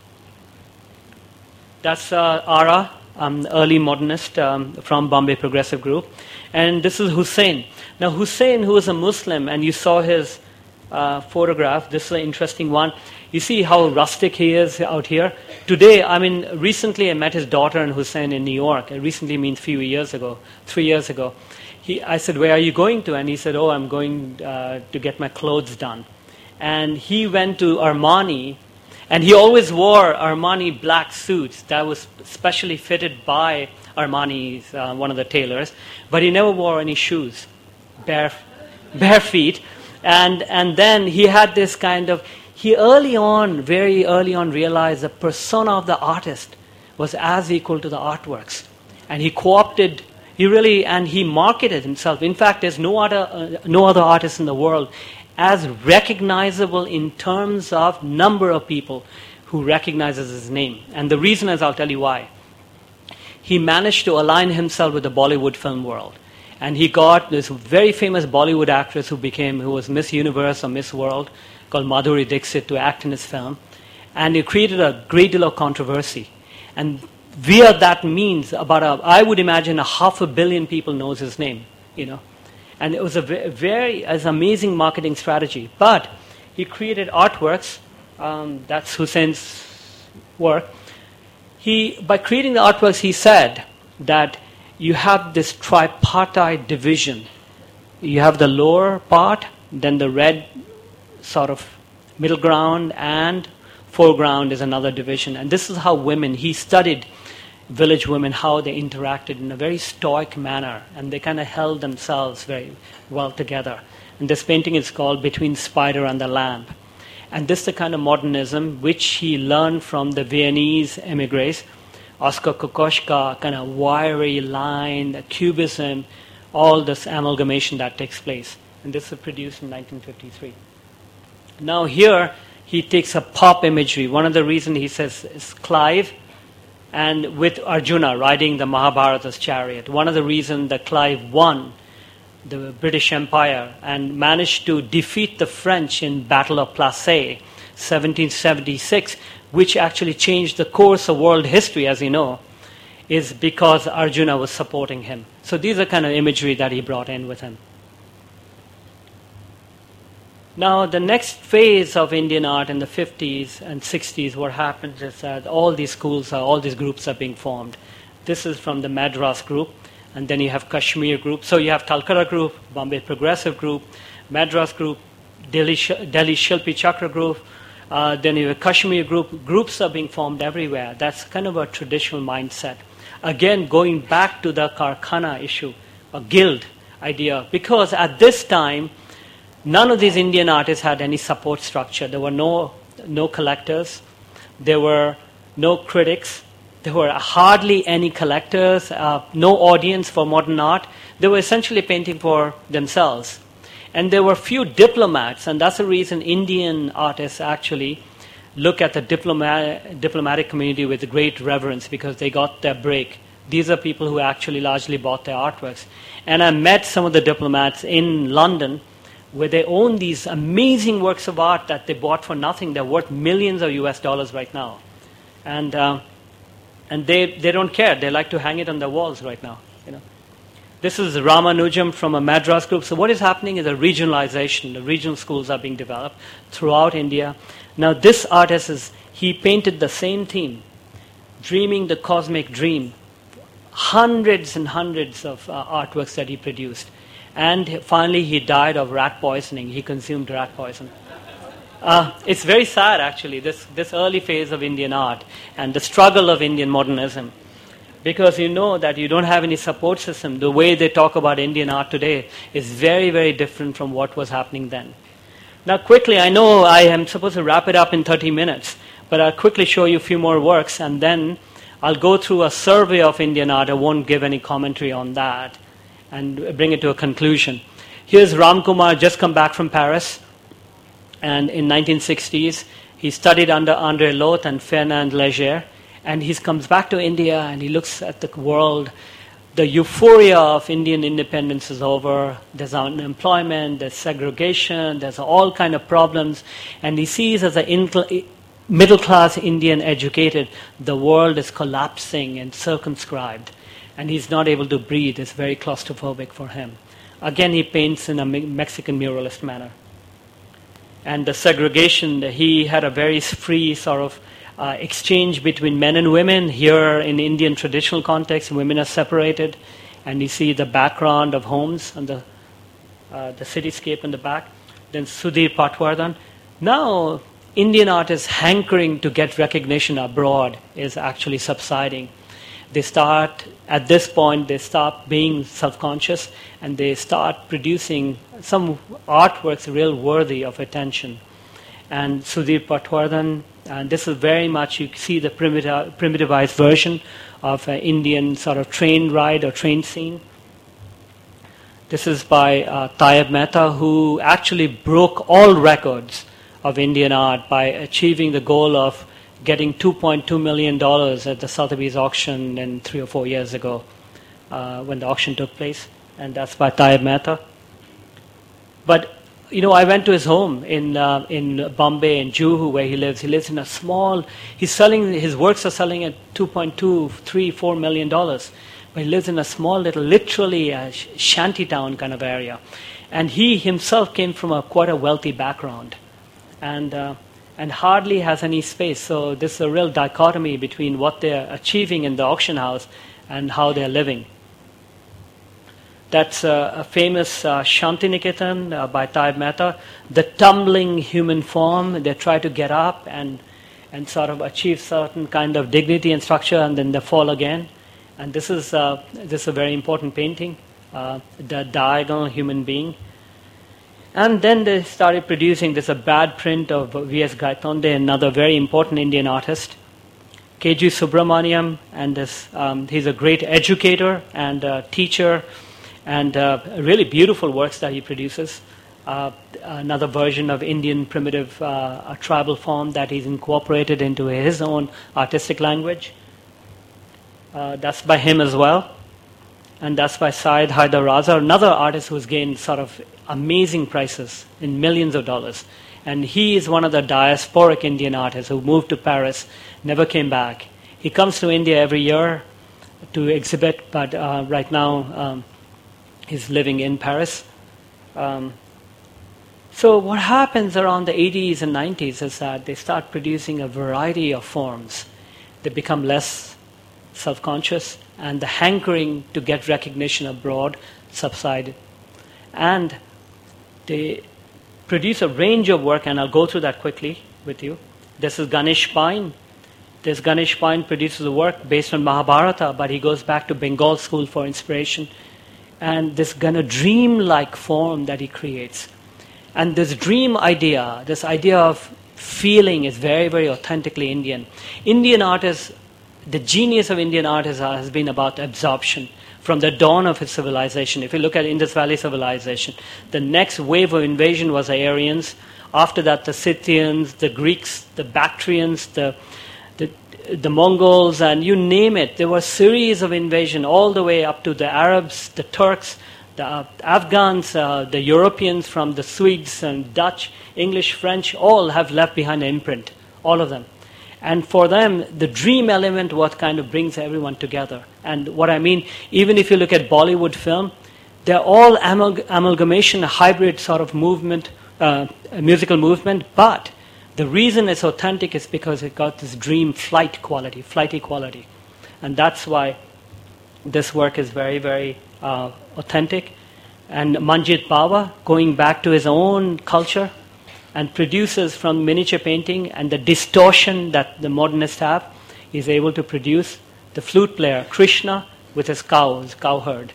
That's uh, Ara, um, early modernist um, from Bombay Progressive Group. And this is Hussain. Now, Hussain, who was a Muslim, and you saw his uh, photograph, this is an interesting one. You see how rustic he is out here. Today, I mean, recently I met his daughter and Hussain in New York. It recently means a few years ago, three years ago. He, I said, where are you going to? And he said, oh, I'm going uh, to get my clothes done. And he went to Armani, and he always wore Armani black suits that was specially fitted by Armani's, uh, one of the tailors, but he never wore any shoes, bare, bare feet. And, and then he had this kind of, he early on, very early on realized the persona of the artist was as equal to the artworks. And he co-opted, he really, and he marketed himself. In fact, there's no other, uh, no other artist in the world as recognizable in terms of number of people who recognizes his name. And the reason is, I'll tell you why. He managed to align himself with the Bollywood film world. And he got this very famous Bollywood actress who became, who was Miss Universe or Miss World, called Madhuri Dixit, to act in his film. And it created a great deal of controversy. And via that means, about a, I would imagine a half a billion people knows his name, you know. And it was a very, very as amazing marketing strategy. But he created artworks. Um, that's Hussein's work. He, by creating the artworks, he said that you have this tripartite division. You have the lower part, then the red sort of middle ground, and foreground is another division. And this is how women, he studied village women, how they interacted in a very stoic manner, and they kind of held themselves very well together. And this painting is called Between Spider and the Lamp. And this is the kind of modernism which he learned from the Viennese emigres, Oskar Kokoschka, kind of wiry line, the cubism, all this amalgamation that takes place. And this was produced in nineteen fifty-three. Now here, he takes a pop imagery. One of the reasons he says is Clive, and with Arjuna riding the Mahabharata's chariot. One of the reasons that Clive won the British Empire and managed to defeat the French in Battle of Plassey, seventeen seventy-six, which actually changed the course of world history, as you know, is because Arjuna was supporting him. So these are kind of imagery that he brought in with him. Now, the next phase of Indian art in the fifties and sixties, what happens is that all these schools, are, all these groups are being formed. This is from the Madras group, and then you have Kashmir group. So you have Calcutta group, Bombay Progressive group, Madras group, Delhi, Delhi Shilpi Chakra group, uh, then you have Kashmir group. Groups are being formed everywhere. That's kind of a traditional mindset. Again, going back to the Karkhana issue, a guild idea, because at this time, none of these Indian artists had any support structure. There were no, no collectors. There were no critics. There were hardly any collectors, uh, no audience for modern art. They were essentially painting for themselves. And there were few diplomats, and that's the reason Indian artists actually look at the diplomat, diplomatic community with great reverence, because they got their break. These are people who actually largely bought their artworks. And I met some of the diplomats in London, where they own these amazing works of art that they bought for nothing. They're worth millions of U S dollars right now. And uh, and they, they don't care. They like to hang it on their walls right now. You know. This is Ramanujam from a Madras group. So what is happening is a regionalization. The regional schools are being developed throughout India. Now this artist, is he painted the same theme, dreaming the cosmic dream. Hundreds and hundreds of uh, artworks that he produced. And finally, he died of rat poisoning. He consumed rat poison. Uh, it's very sad, actually, this, this early phase of Indian art and the struggle of Indian modernism. Because you know that you don't have any support system. The way they talk about Indian art today is very, very different from what was happening then. Now, quickly, I know I am supposed to wrap it up in thirty minutes, but I'll quickly show you a few more works, and then I'll go through a survey of Indian art. I won't give any commentary on that, and bring it to a conclusion. Here's Ram Kumar, just come back from Paris, and in nineteen sixties, he studied under André Loth and Fernand Léger, and he comes back to India, and he looks at the world. the euphoria of Indian independence is over. There's unemployment, there's segregation, there's all kind of problems. And he sees as a in- middle-class Indian educated, the world is collapsing and circumscribed. And he's not able to breathe. It's very claustrophobic for him. Again, he paints in a Mexican muralist manner. And the segregation, he had a very free sort of uh, exchange between men and women. Here in Indian traditional context, women are separated. And you see the background of homes and the, uh, the cityscape in the back. Then Sudhir Patwardhan. Now, Indian art is hankering to get recognition abroad, is actually subsiding. They start, at this point, they stop being self-conscious and they start producing some artworks real worthy of attention. And Sudhir Patwardhan, and this is very much, you see the primiti- primitivized version of an Indian sort of train ride or train scene. This is by uh, Tayyab Mehta, who actually broke all records of Indian art by achieving the goal of getting two point two million dollars at the Sotheby's auction in three or four years ago uh, when the auction took place. And that's by Tayyab Mehta. But, you know, I went to his home in uh, in Bombay, in Juhu, where he lives. He lives in a small, he's selling, his works are selling at two point two, three, four million dollars. But he lives in a small little, literally a shanty town kind of area. And he himself came from a quite a wealthy background. And uh, and hardly has any space. So this is a real dichotomy between what they're achieving in the auction house and how they're living. That's uh, a famous uh, Shantiniketan uh, by Tayyab Mehta, the tumbling human form. They try to get up and and sort of achieve certain kind of dignity and structure, and then they fall again. And this is uh, this is a very important painting, uh, the diagonal human being. And then they started producing this a bad print of V S Gaitonde, another very important Indian artist. K G Subramaniam, and this, um, he's a great educator and uh, teacher, and uh, really beautiful works that he produces. Uh, another version of Indian primitive uh, a tribal form that he's incorporated into his own artistic language. Uh, that's by him as well. And that's by Syed Haidar Raza, another artist who's gained sort of amazing prices in millions of dollars. And he is one of the diasporic Indian artists who moved to Paris, never came back. He comes to India every year to exhibit, but uh, right now um, he's living in Paris. Um, so what happens around the eighties and nineties is that they start producing a variety of forms. They become less self-conscious, and the hankering to get recognition abroad subsided. And they produce a range of work, and I'll go through that quickly with you. This is Ganesh Pine. This Ganesh Pine produces a work based on Mahabharata, but he goes back to Bengal school for inspiration. And this kind of dream-like form that he creates. And this dream idea, this idea of feeling is very, very authentically Indian. Indian art is, the genius of Indian art is, uh, has been about absorption. From the dawn of his civilization, if you look at Indus Valley civilization, the next wave of invasion was the Aryans. After that, the Scythians, the Greeks, the Bactrians, the, the the Mongols, and you name it. There were a series of invasion all the way up to the Arabs, the Turks, the uh, Afghans, uh, the Europeans from the Swedes and Dutch, English, French, all have left behind an imprint, all of them. And for them, the dream element what kind of brings everyone together. And what I mean, even if you look at Bollywood film, they're all amalg- amalgamation, a hybrid sort of movement, uh, a musical movement. But the reason it's authentic is because it got this dream flight quality, flighty quality. And that's why this work is very, very uh, authentic. And Manjit Bawa, going back to his own culture, and produces from miniature painting and the distortion that the modernists have, is able to produce the flute player, Krishna, with his cow, his cowherd.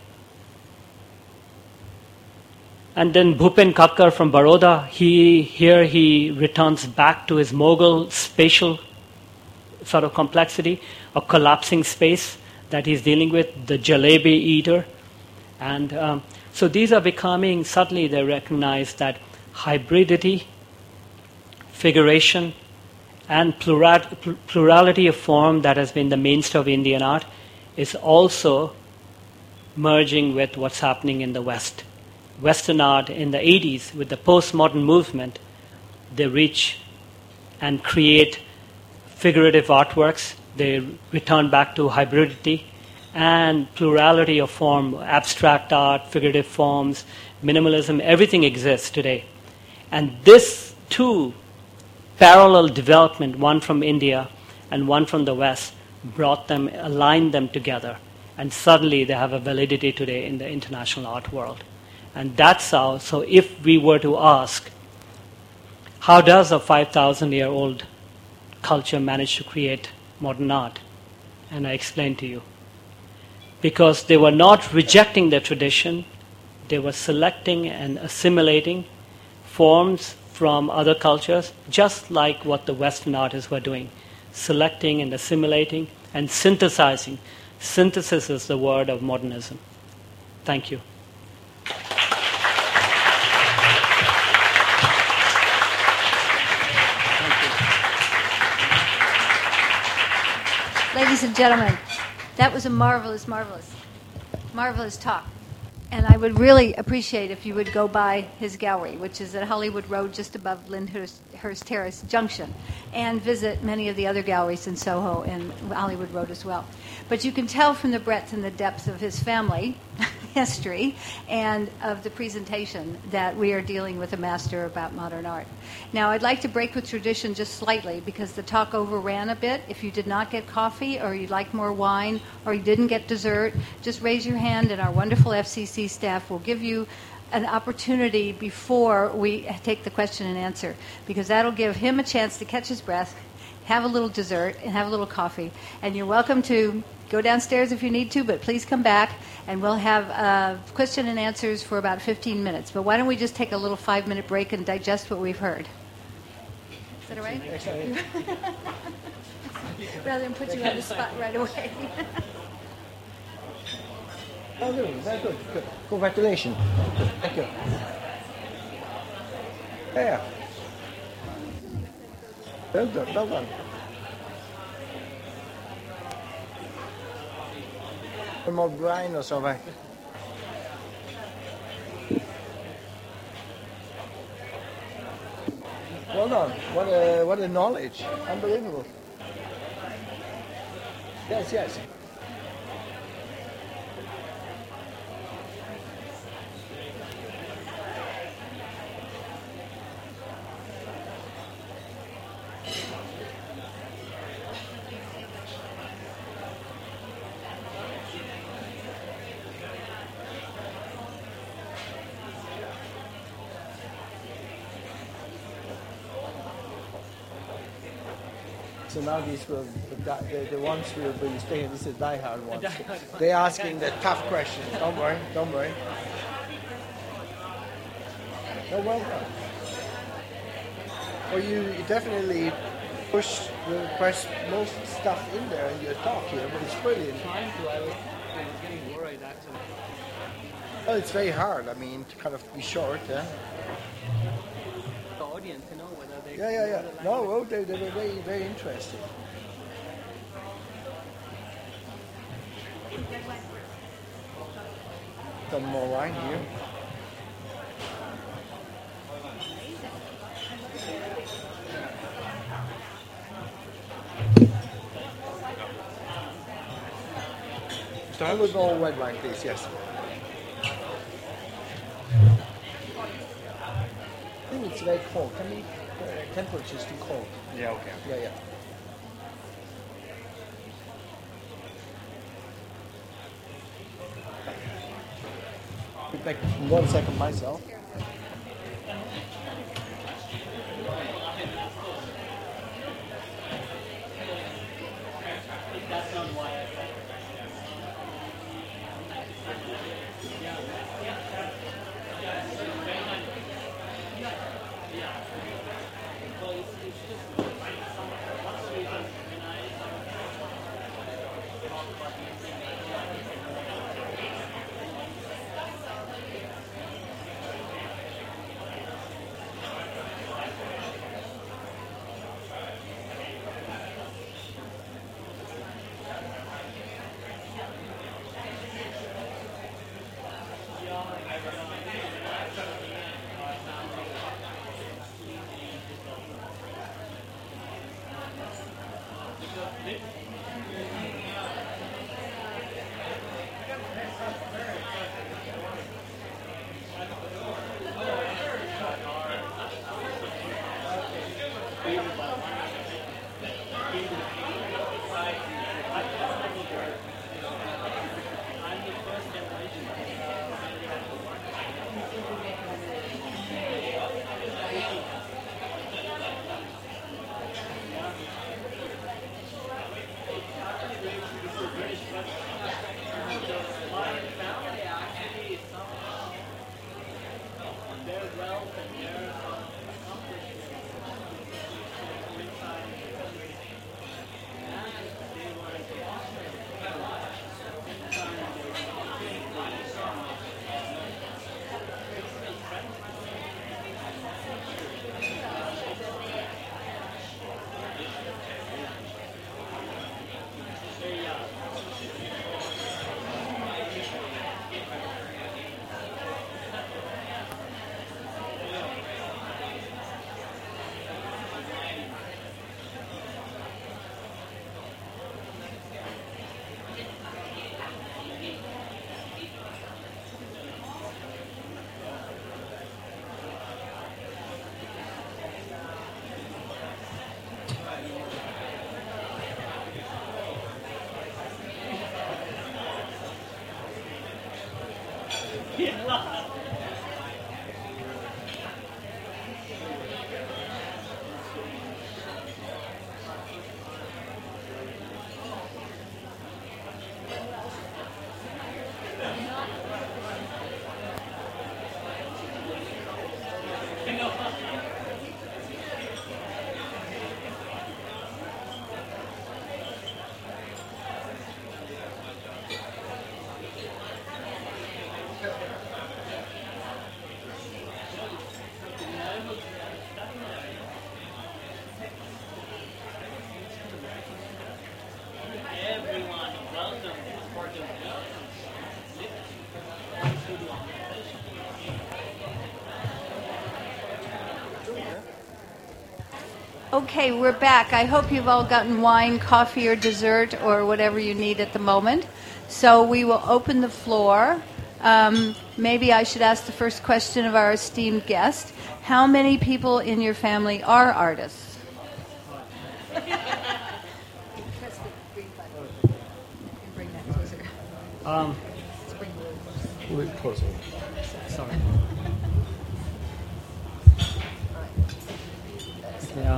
And then Bhupen Kakkar from Baroda, he, here he returns back to his Mughal spatial sort of complexity, a collapsing space that he's dealing with, the jalebi eater. And um, so these are becoming, suddenly they recognize that hybridity, figuration, and plural, plurality of form that has been the mainstay of Indian art is also merging with what's happening in the West. Western art in the eighties, with the postmodern movement, they reach and create figurative artworks. They return back to hybridity and plurality of form, abstract art, figurative forms, minimalism, everything exists today. And this two parallel development, one from India and one from the West, brought them, aligned them together. And suddenly they have a validity today in the international art world. And that's how, so if we were to ask, how does a five thousand year old culture manage to create modern art? And I explained to you. Because they were not rejecting their tradition, they were selecting and assimilating forms from other cultures, just like what the Western artists were doing, selecting and assimilating and synthesizing. Synthesis is the word of modernism. Thank you. Ladies and gentlemen, that was a marvelous, marvelous, marvelous talk. And I would really appreciate if you would go by his gallery, which is at Hollywood Road, just above Lyndhurst Terrace Junction, and visit many of the other galleries in Soho and Hollywood Road as well. But you can tell from the breadth and the depth of his family history and of the presentation that we are dealing with a master about modern art. Now, I'd like to break with tradition just slightly because the talk overran a bit. If you did not get coffee or you'd like more wine or you didn't get dessert, just raise your hand and our wonderful F C C staff will give you an opportunity before we take the question and answer, because that'll give him a chance to catch his breath, have a little dessert, and have a little coffee. And you're welcome to go downstairs if you need to, but please come back, and we'll have uh, question and answers for about fifteen minutes. But why don't we just take a little five-minute break and digest what we've heard? Is that all right? Rather than put you on the spot right away. Oh, good. Very good. Good. Congratulations. Thank you. Yeah. Well done. Well done. More brine or something. Well done. What a what a knowledge. Unbelievable. Yes, yes. So now these will, the, the, the ones who will be staying, this is diehard ones. They're asking the tough questions. Don't worry, don't worry. No, well done. Well, you, you definitely push the press most stuff in there in your talk here, but it's brilliant. Trying to, I was getting worried actually. Well, it's very hard, I mean, to kind of be short, yeah? The audience, you know, whether they... Yeah, yeah, yeah. No, oh, they, they were very, very interesting. Some more wine here. I would go red wine, please, yes. I think it's very cold. Can we, uh, temperature is too cold. Yeah, okay. Yeah, yeah. Like one second myself. Okay, we're back. I hope you've all gotten wine, coffee, or dessert, or whatever you need at the moment. So we will open the floor. Um, maybe I should ask the first question of our esteemed guest. How many people in your family are artists? Um, A bit closer. sorry. Yeah.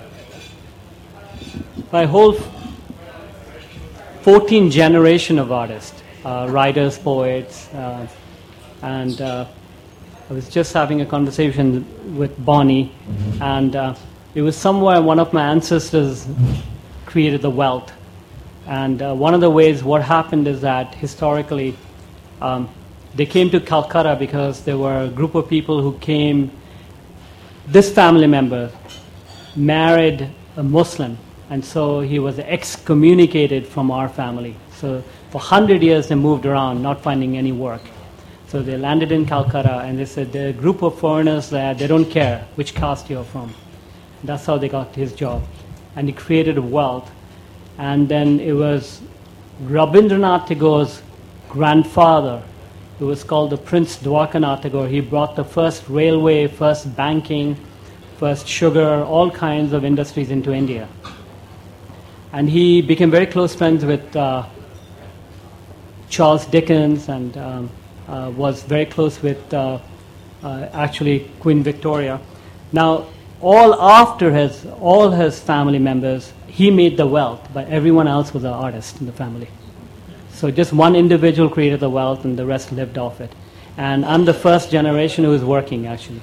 My whole fourteen generation of artists, uh, writers, poets, uh, and uh, I was just having a conversation with Bonnie, and uh, it was somewhere one of my ancestors created the wealth. And uh, one of the ways what happened is that historically um, they came to Calcutta because there were a group of people who came, this family member married a Muslim, and so he was excommunicated from our family. So for one hundred years they moved around, not finding any work. So they landed in Calcutta, and they said the group of foreigners there, they don't care which caste you're from. That's how they got his job. And he created a wealth. And then it was Rabindranath Tagore's grandfather, who was called the Prince Dwarkanath Tagore. He brought the first railway, first banking, first sugar, all kinds of industries into India. And he became very close friends with uh, Charles Dickens, and um, uh, was very close with uh, uh, actually Queen Victoria. Now, all after his, all his family members, he made the wealth, but everyone else was an artist in the family. So just one individual created the wealth, and the rest lived off it. And I'm the first generation who is working, actually.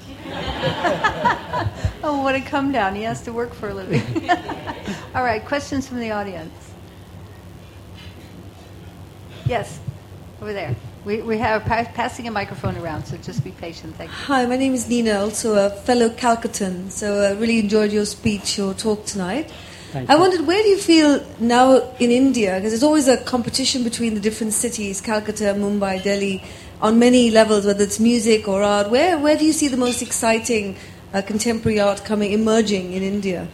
Oh, what a come down. He has to work for a living. All right, questions from the audience. Yes, over there. We, we have pa- passing a microphone around, so just be patient. Thank you. Hi, my name is Nina, also a fellow Calcutan. So I really enjoyed your speech, your talk tonight. Thank I you. wondered, where do you feel now in India, because there's always a competition between the different cities, Calcutta, Mumbai, Delhi, on many levels, whether it's music or art. Where where do you see the most exciting uh, contemporary art coming, emerging in India?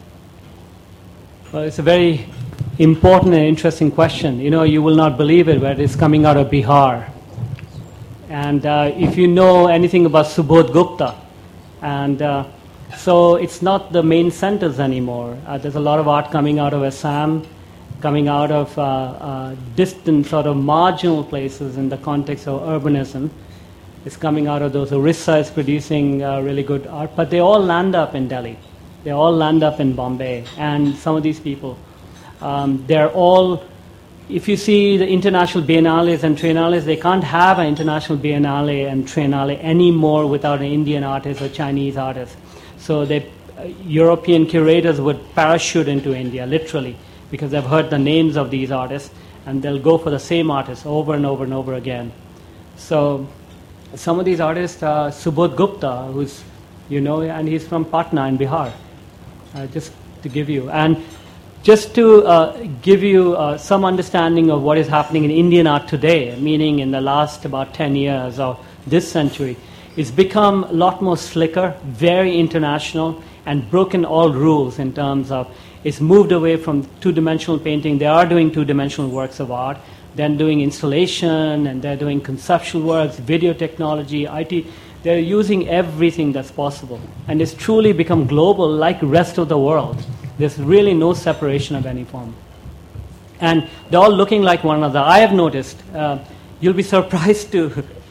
Well, it's a very important and interesting question. You know, you will not believe it, but it's coming out of Bihar. And uh, if you know anything about Subodh Gupta, and uh, so it's not the main centers anymore. Uh, there's a lot of art coming out of Assam, coming out of uh, uh, distant, sort of marginal places in the context of urbanism. It's coming out of those. Orissa is producing uh, really good art, but they all land up in Delhi. They all land up in Bombay. And some of these people, um, they're all, if you see the international biennales and triennales, they can't have an international biennale and triennale anymore without an Indian artist or Chinese artist. So they, uh, European curators would parachute into India, literally, because they've heard the names of these artists, and they'll go for the same artists over and over and over again. So some of these artists, uh, Subodh Gupta, who's, you know, and he's from Patna in Bihar, uh, just to give you. And just to uh, give you uh, some understanding of what is happening in Indian art today, meaning in the last about ten years or this century, it's become a lot more slicker, very international, and broken all rules in terms of it's moved away from two-dimensional painting. They are doing two-dimensional works of art. They're doing installation, and they're doing conceptual works, video technology, I T. They're using everything that's possible. And it's truly become global like the rest of the world. There's really no separation of any form. And they're all looking like one another. I have noticed, uh, you'll be surprised to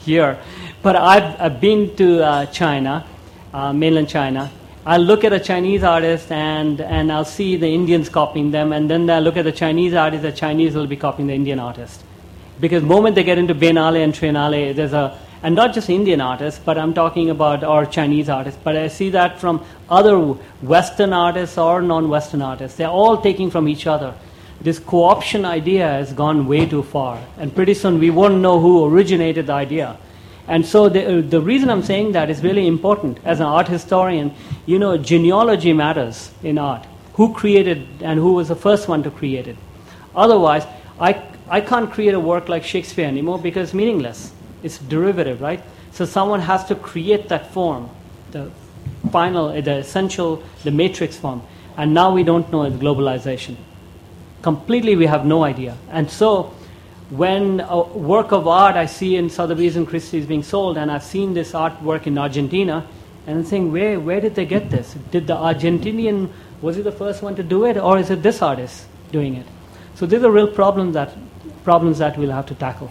year. But I've, I've been to uh, China, uh, mainland China. I'll look at a Chinese artist and, and I'll see the Indians copying them, and then I'll look at the Chinese artist, the Chinese will be copying the Indian artist. Because the moment they get into Biennale and Triennale, there's a, and not just Indian artists, but I'm talking about our Chinese artists, but I see that from other Western artists or non-Western artists. They're all taking from each other. This co-option idea has gone way too far, and pretty soon we won't know who originated the idea. And so the, the reason I'm saying that is really important. As an art historian, you know, genealogy matters in art. Who created and who was the first one to create it. Otherwise, I, I can't create a work like Shakespeare anymore because it's meaningless. It's derivative, right? So someone has to create that form, the final, the essential, the matrix form. And now we don't know it's globalization. Completely we have no idea. And so when a work of art I see in Sotheby's and Christie's being sold, and I've seen this artwork in Argentina, and I'm saying, where where did they get this? Did the Argentinian, was he the first one to do it, or is it this artist doing it? So these are real problems that problems that we'll have to tackle.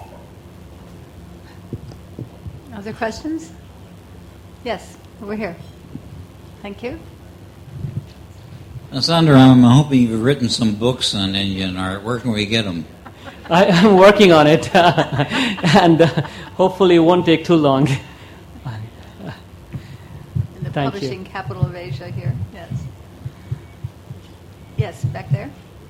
Other questions? Yes, over here. Thank you. Sandra, I'm hoping you've written some books on Indian art. Where can we get them? I, I'm working on it, and uh, hopefully it won't take too long. In the Thank publishing you. capital of Asia here. Yes. Yes, back there.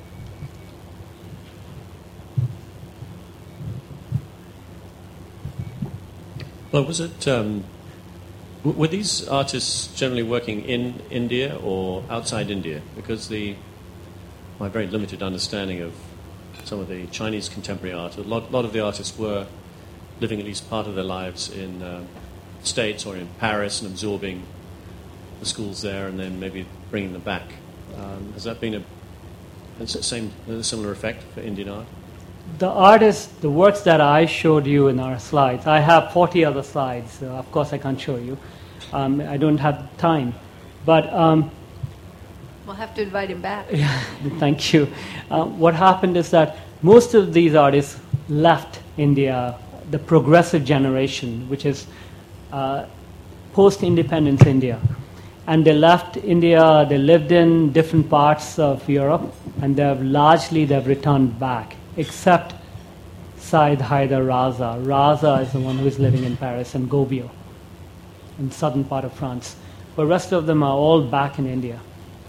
Well, was it? Um, w- were these artists generally working in India or outside India? Because the my very limited understanding of some of the Chinese contemporary art, a lot, lot of the artists were living at least part of their lives in uh, States or in Paris and absorbing the schools there, and then maybe bringing them back. Um, has that been a, a same a similar effect for Indian art? The artists, the works that I showed you in our slides, I have forty other slides, so of course I can't show you. Um, I don't have time. But um, we'll have to invite him back. yeah, thank you. Uh, what happened is that most of these artists left India, the progressive generation, which is uh, post-independence India. And they left India, they lived in different parts of Europe, and they've largely they've returned back. Except Said Haider Raza. Raza is the one who is living in Paris and Gobio, in southern part of France. But the rest of them are all back in India.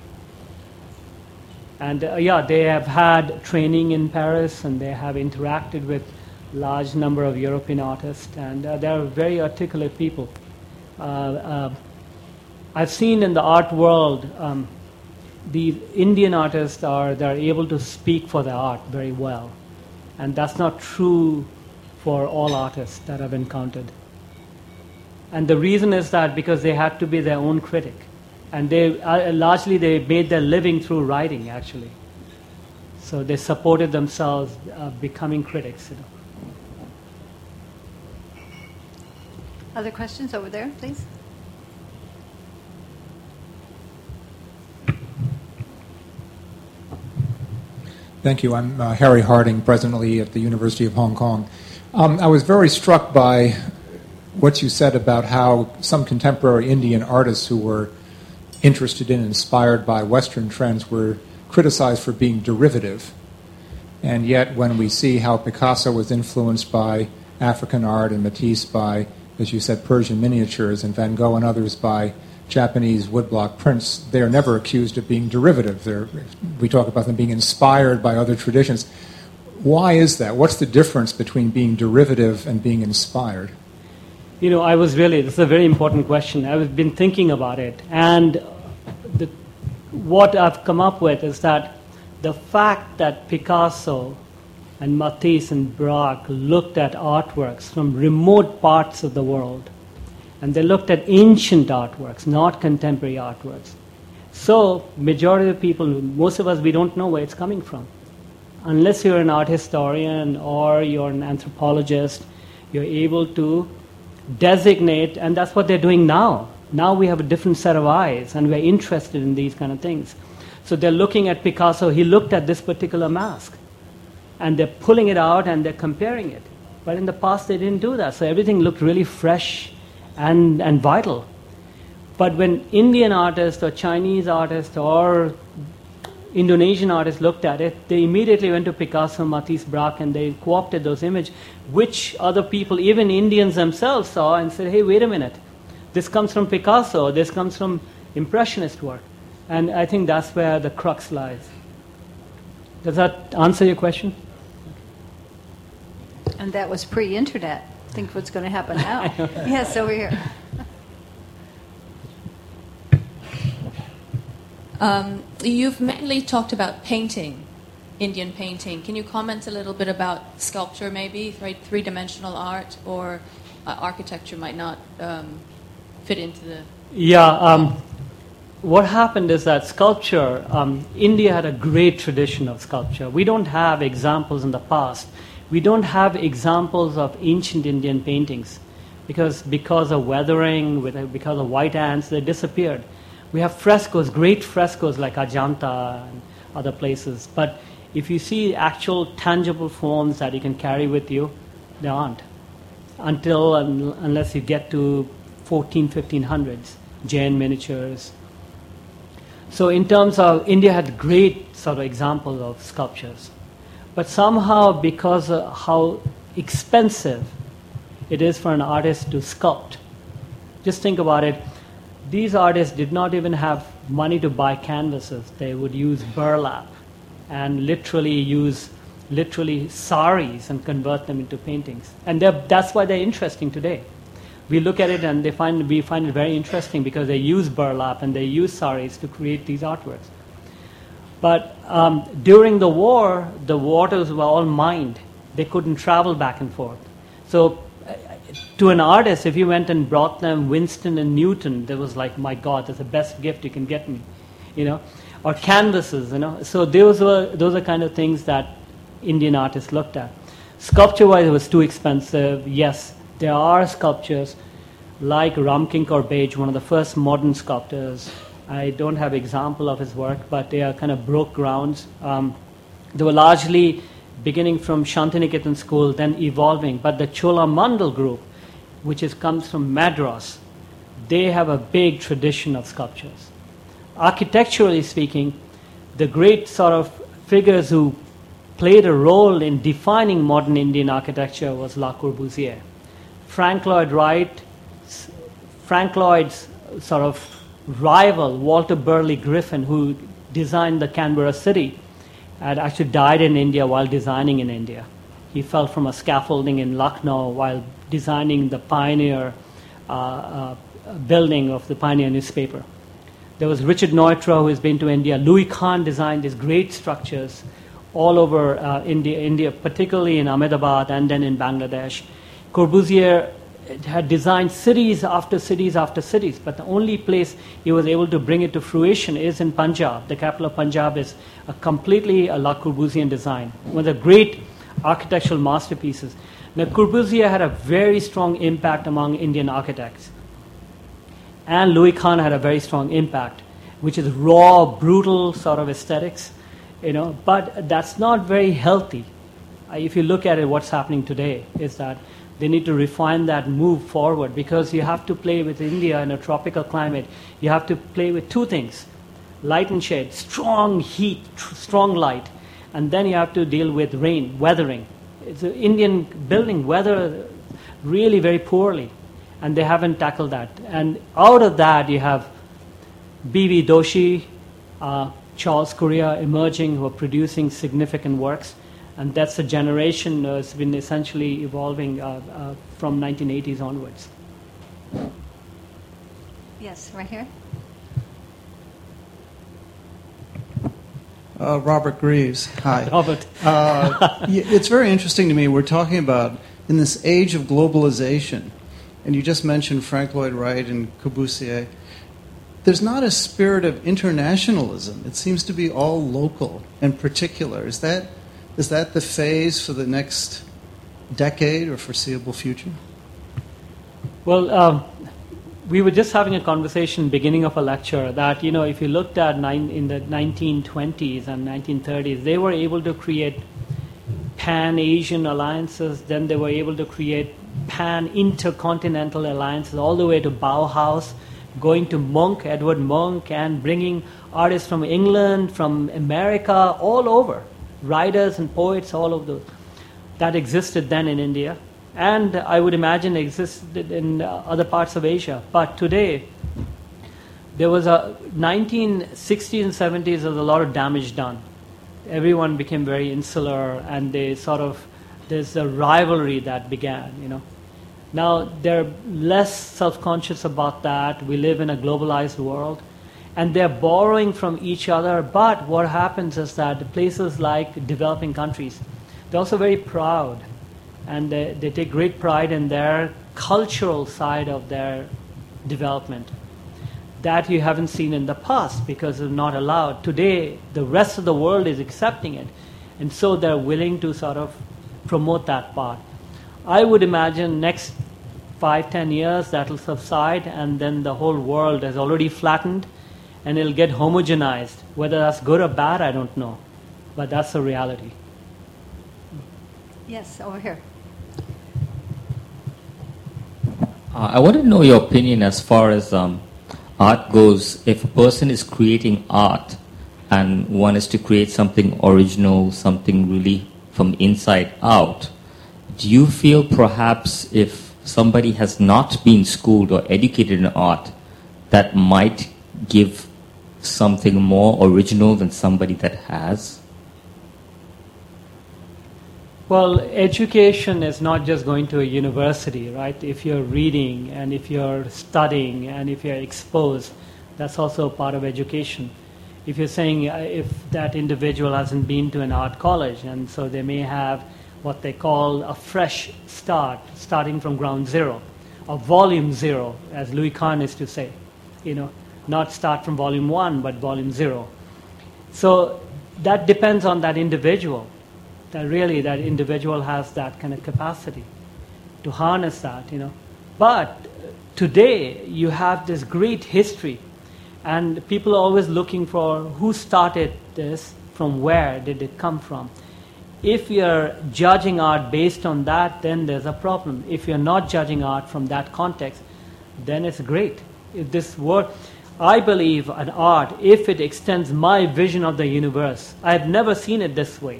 And uh, yeah, they have had training in Paris, and they have interacted with large number of European artists, and uh, they are very articulate people. Uh, uh, I've seen in the art world, um, the Indian artists are they're able to speak for their art very well, and that's not true for all artists that I've encountered. And the reason is that because they had to be their own critic, and they uh, largely they made their living through writing actually. So they supported themselves uh, becoming critics. You know. Other questions over there, please? Thank you. I'm uh, Harry Harding, presently at the University of Hong Kong. Um, I was very struck by what you said about how some contemporary Indian artists who were interested in and inspired by Western trends were criticized for being derivative. And yet when we see how Picasso was influenced by African art and Matisse by, as you said, Persian miniatures, and Van Gogh and others by Japanese woodblock prints, they are never accused of being derivative. They're, we talk about them being inspired by other traditions. Why is that? What's the difference between being derivative and being inspired? You know, I was really, this is a very important question. I've been thinking about it. And the, what I've come up with is that the fact that Picasso and Matisse and Braque looked at artworks from remote parts of the world, and they looked at ancient artworks, not contemporary artworks. So, majority of people, most of us, we don't know where it's coming from. Unless you're an art historian or you're an anthropologist, you're able to designate, and that's what they're doing now. Now we have a different set of eyes, and we're interested in these kind of things. So they're looking at Picasso, he looked at this particular mask, and they're pulling it out and they're comparing it. But in the past, they didn't do that. So everything looked really fresh and, and vital. But when Indian artists or Chinese artists or Indonesian artists looked at it, they immediately went to Picasso, Matisse, Braque, and they co-opted those images, which other people, even Indians themselves, saw and said, hey, wait a minute. This comes from Picasso. This comes from Impressionist work. And I think that's where the crux lies. Does that answer your question? And that was pre-internet. Think what's going to happen now. Yes, over here. Um, you've mainly talked about painting, Indian painting. Can you comment a little bit about sculpture, maybe, right? Three-dimensional art, or uh, architecture might not um, fit into the... Yeah, um, what happened is that sculpture, um, India had a great tradition of sculpture. We don't have examples in the past. We don't have examples of ancient Indian paintings because because of weathering, with, because of white ants, they disappeared. We have frescoes, great frescoes like Ajanta and other places. But if you see actual tangible forms that you can carry with you, there aren't. Until, um, unless you get to fourteen, fifteen hundreds, Jain miniatures. So in terms of, India had great sort of examples of sculptures. But somehow, because of how expensive it is for an artist to sculpt, just think about it. These artists did not even have money to buy canvases. They would use burlap and literally use literally saris and convert them into paintings. And that's why they're interesting today. We look at it and they find we find it very interesting because they use burlap and they use saris to create these artworks. But um, during the war, the waters were all mined. They couldn't travel back and forth. So uh, to an artist, if you went and brought them Winston and Newton, they was like, my God, that's the best gift you can get me, you know, or canvases, you know. So those were those are kind of things that Indian artists looked at. Sculpture-wise, it was too expensive. Yes, there are sculptures like Ramkinkar Bej, one of the first modern sculptors. I don't have example of his work, but they are kind of broke grounds. Um, they were largely beginning from Shantiniketan school, then evolving. But the Chola Mandal group, which is, comes from Madras, they have a big tradition of sculptures. Architecturally speaking, the great sort of figures who played a role in defining modern Indian architecture was Le Corbusier. Frank Lloyd Wright, Frank Lloyd's sort of rival, Walter Burley Griffin, who designed the Canberra city, had actually died in India while designing in India. He fell from a scaffolding in Lucknow while designing the Pioneer uh, uh, building of the Pioneer newspaper. There was Richard Neutra, who has been to India. Louis Kahn designed these great structures all over uh, India, India, particularly in Ahmedabad and then in Bangladesh. Corbusier had designed cities after cities after cities, but the only place he was able to bring it to fruition is in Punjab. The capital of Punjab is a completely a Le Corbusier design, one of the great architectural masterpieces. Now, Corbusier had a very strong impact among Indian architects, and Louis Kahn had a very strong impact, which is raw, brutal sort of aesthetics, you know. But that's not very healthy. Uh, if you look at it, what's happening today is that they need to refine that, move forward, because you have to play with India in a tropical climate. You have to play with two things, light and shade, strong heat, tr- strong light, and then you have to deal with rain, weathering. It's an Indian building weather really very poorly, and they haven't tackled that. And out of that, you have B V Doshi, uh, Charles Correa emerging, who are producing significant works. And that's a generation that's uh, been essentially evolving uh, uh, from nineteen eighties onwards. Yes, right here. Uh, Robert Greaves. Hi. Robert. uh, it's very interesting to me. We're talking about in this age of globalization, and you just mentioned Frank Lloyd Wright and Corbusier. There's not a spirit of internationalism. It seems to be all local and particular. Is that Is that the phase for the next decade or foreseeable future? Well, um, we were just having a conversation beginning of a lecture that, you know, if you looked at nine, in the nineteen twenties and nineteen thirties, they were able to create pan-Asian alliances. Then they were able to create pan-intercontinental alliances all the way to Bauhaus, going to Munch, Edward Munch, and bringing artists from England, from America, all over, writers and poets, all of those. That existed then in India, and I would imagine existed in uh, other parts of Asia. But today, there was a nineteen sixties and seventies, there was a lot of damage done. Everyone became very insular, and they sort of, there's a rivalry that began, you know. Now, they're less self-conscious about that. We live in a globalized world, and they're borrowing from each other. But what happens is that places like developing countries, they're also very proud, and they, they take great pride in their cultural side of their development. That you haven't seen in the past because it's not allowed. Today, the rest of the world is accepting it, and so they're willing to sort of promote that part. I would imagine next five, ten years that will subside, and then the whole world has already flattened, and it'll get homogenized. Whether that's good or bad, I don't know, but that's the reality. Yes, over here. Uh, I want to know your opinion as far as um, art goes. If a person is creating art and one is to create something original, something really from inside out, do you feel perhaps if somebody has not been schooled or educated in art, that might give something more original than somebody that has? Well, education is not just going to a university, right? If you're reading and if you're studying and if you're exposed, that's also part of education. If you're saying uh, if that individual hasn't been to an art college, and so they may have what they call a fresh start, starting from ground zero, or volume zero, as Louis Kahn used to say, you know, not start from volume one, but volume zero. So that depends on that individual. That really that individual has that kind of capacity to harness that, you know. But today you have this great history, and people are always looking for who started this, from where did it come from. If you're judging art based on that, then there's a problem. If you're not judging art from that context, then it's great. If this word, I believe an art, if it extends my vision of the universe, I've never seen it this way.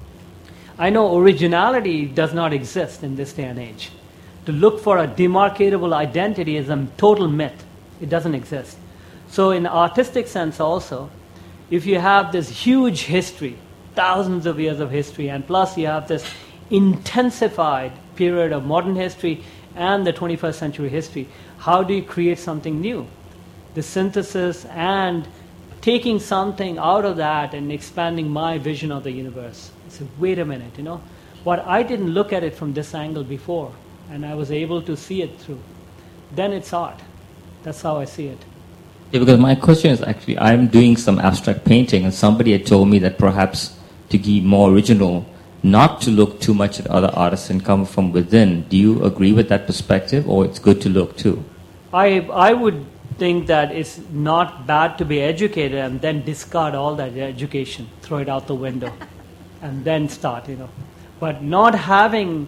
I know originality does not exist in this day and age. To look for a demarcatable identity is a total myth. It doesn't exist. So in the artistic sense also, if you have this huge history, thousands of years of history, and plus you have this intensified period of modern history and the twenty-first century history, how do you create something new? The synthesis and taking something out of that and expanding my vision of the universe. So wait a minute, you know, what I didn't look at it from this angle before, and I was able to see it through. Then it's art. That's how I see it. Yeah, because my question is actually, I'm doing some abstract painting, and somebody had told me that perhaps to be more original, not to look too much at other artists and come from within. Do you agree with that perspective, or it's good to look too? I I would think that it's not bad to be educated and then discard all that education, throw it out the window, and then start, you know. But not having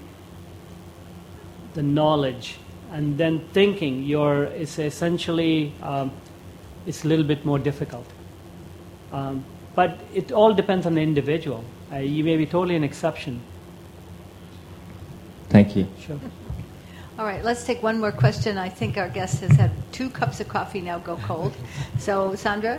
the knowledge and then thinking you're, it's essentially, um, it's a little bit more difficult. Um, but it all depends on the individual. Uh, you may be totally an exception. Thank you. Sure. All right, let's take one more question. I think our guest has had two cups of coffee now go cold. So, Sandra?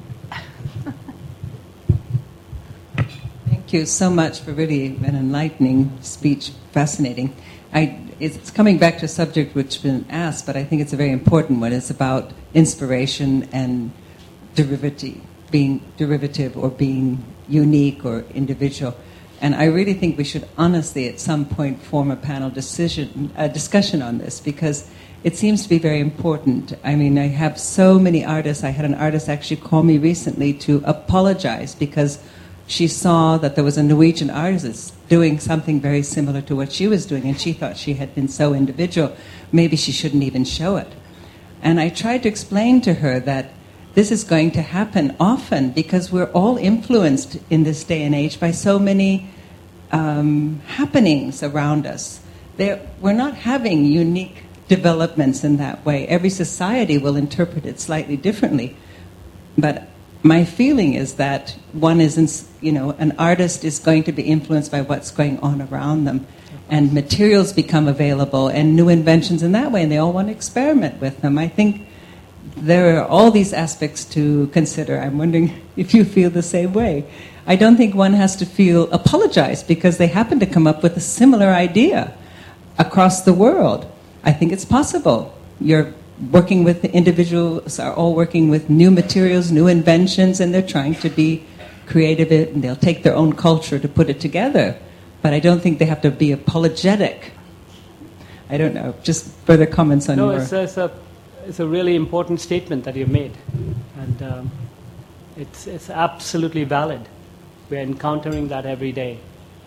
Thank you so much for really an enlightening speech. Fascinating. I, it's coming back to a subject which has been asked, but I think it's a very important one. It's about inspiration and derivative, being derivative or being unique or individual. And I really think we should honestly at some point form a panel decision, a discussion on this, because it seems to be very important. I mean, I have so many artists. I had an artist actually call me recently to apologize because she saw that there was a Norwegian artist doing something very similar to what she was doing, and she thought she had been so individual, maybe she shouldn't even show it. And I tried to explain to her that this is going to happen often because we're all influenced in this day and age by so many um, happenings around us. They're, we're not having unique developments in that way. Every society will interpret it slightly differently. But my feeling is that one is, in, you know, an artist is going to be influenced by what's going on around them. And materials become available and new inventions in that way, and they all want to experiment with them. I think there are all these aspects to consider. I'm wondering if you feel the same way. I don't think one has to feel apologized because they happen to come up with a similar idea across the world. I think it's possible. You're working with the individuals are all working with new materials, new inventions, and they're trying to be creative, and they'll take their own culture to put it together. But I don't think they have to be apologetic. I don't know. Just further comments on no, your... No, it's, it's, a, it's a really important statement that you made. And um, it's, it's absolutely valid. We're encountering that every day.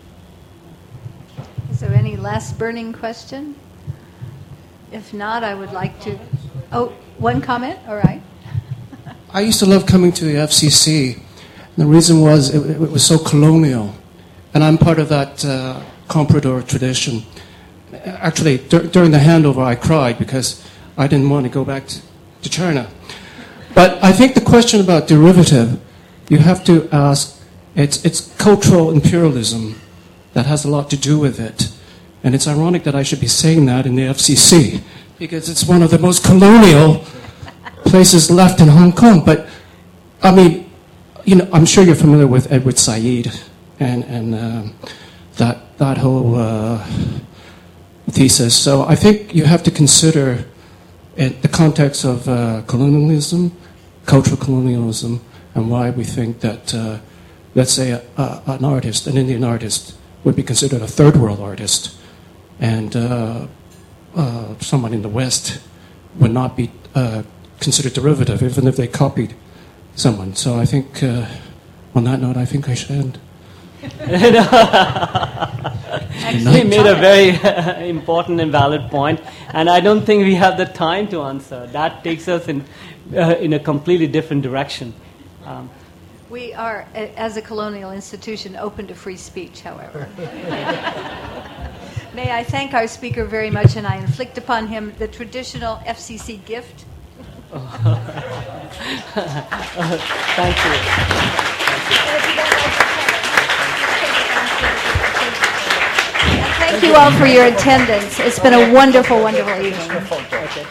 Is there any last burning question? If not, I would like to... Oh, one comment? All right. I used to love coming to the F C C. The reason was it, it was so colonial. And I'm part of that uh, comprador tradition. Actually, dur- during the handover, I cried because I didn't want to go back to, to China. But I think the question about derivative, you have to ask, it's, it's cultural imperialism that has a lot to do with it. And it's ironic that I should be saying that in the F C C, because it's one of the most colonial places left in Hong Kong. But, I mean, you know, I'm sure you're familiar with Edward Said. And, and um, that that whole uh, thesis. So I think you have to consider it, the context of uh, colonialism, cultural colonialism, and why we think that, uh, let's say, a, a, an artist, an Indian artist, would be considered a third world artist, and uh, uh, someone in the West would not be uh, considered derivative, even if they copied someone. So I think, uh, on that note, I think I should end. Actually, he made a very uh, important and valid point, and I don't think we have the time to answer. That takes us in uh, in a completely different direction. Um, we are, as a colonial institution, open to free speech, however. May I thank our speaker very much, and I inflict upon him the traditional F C C gift. uh, thank you. Thank you all for your attendance. It's been a wonderful, wonderful evening. Okay.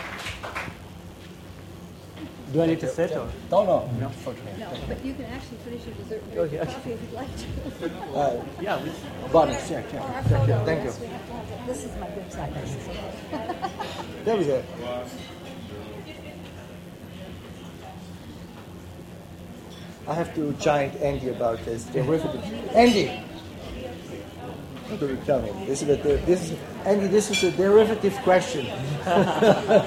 Do I need to sit or? No, no. No, but you can actually finish your dessert and okay. your coffee if you'd like to. Uh, yeah. Bonnie, yeah, yeah. Thank you. Thank you. This is my good side. There we go. I have to giant Andy about this derivative. Andy! What do we tell him? This is a, this is, Andy, this is a derivative question. Thank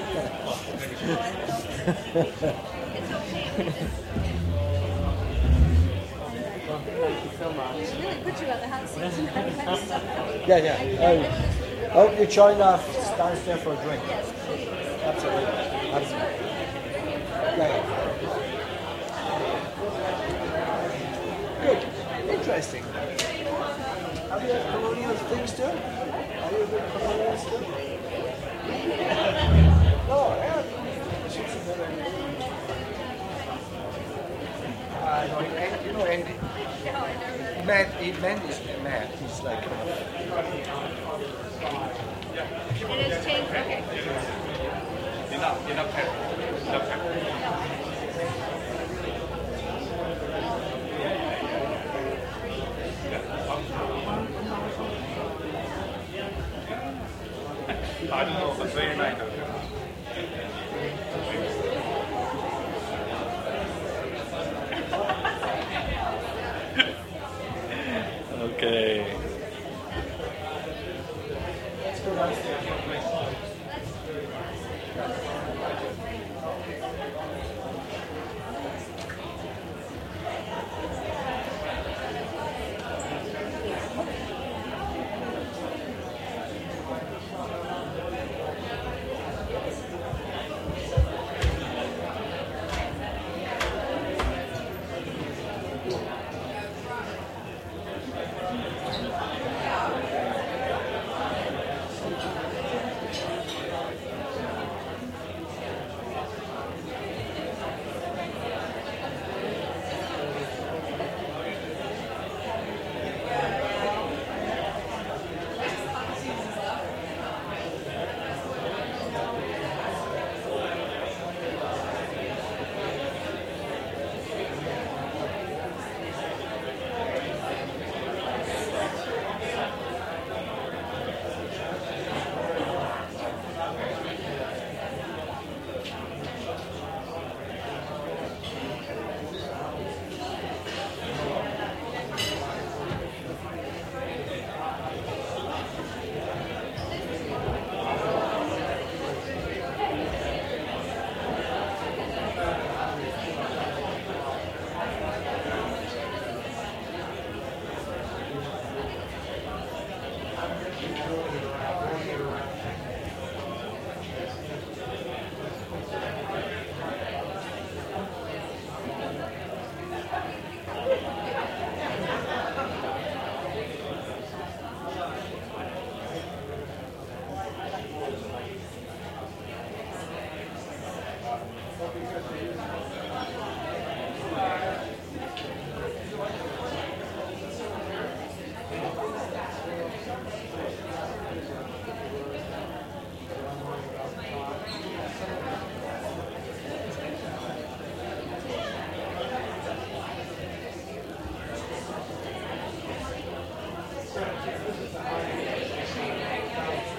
you so much. We really put you on the hot seat. Yeah, yeah. I hope you join us downstairs for a drink. Yes. Absolutely. Absolutely. Yeah, yeah. Good. Interesting. Have you had colonial things too? Are you a big colonialist too? No, yeah. I know, you know Andy. Matt, he, Matt is Matt. He's like. It has changed. Okay. Enough, enough pepper. Enough pepper. I don't know, but very nice. Okay.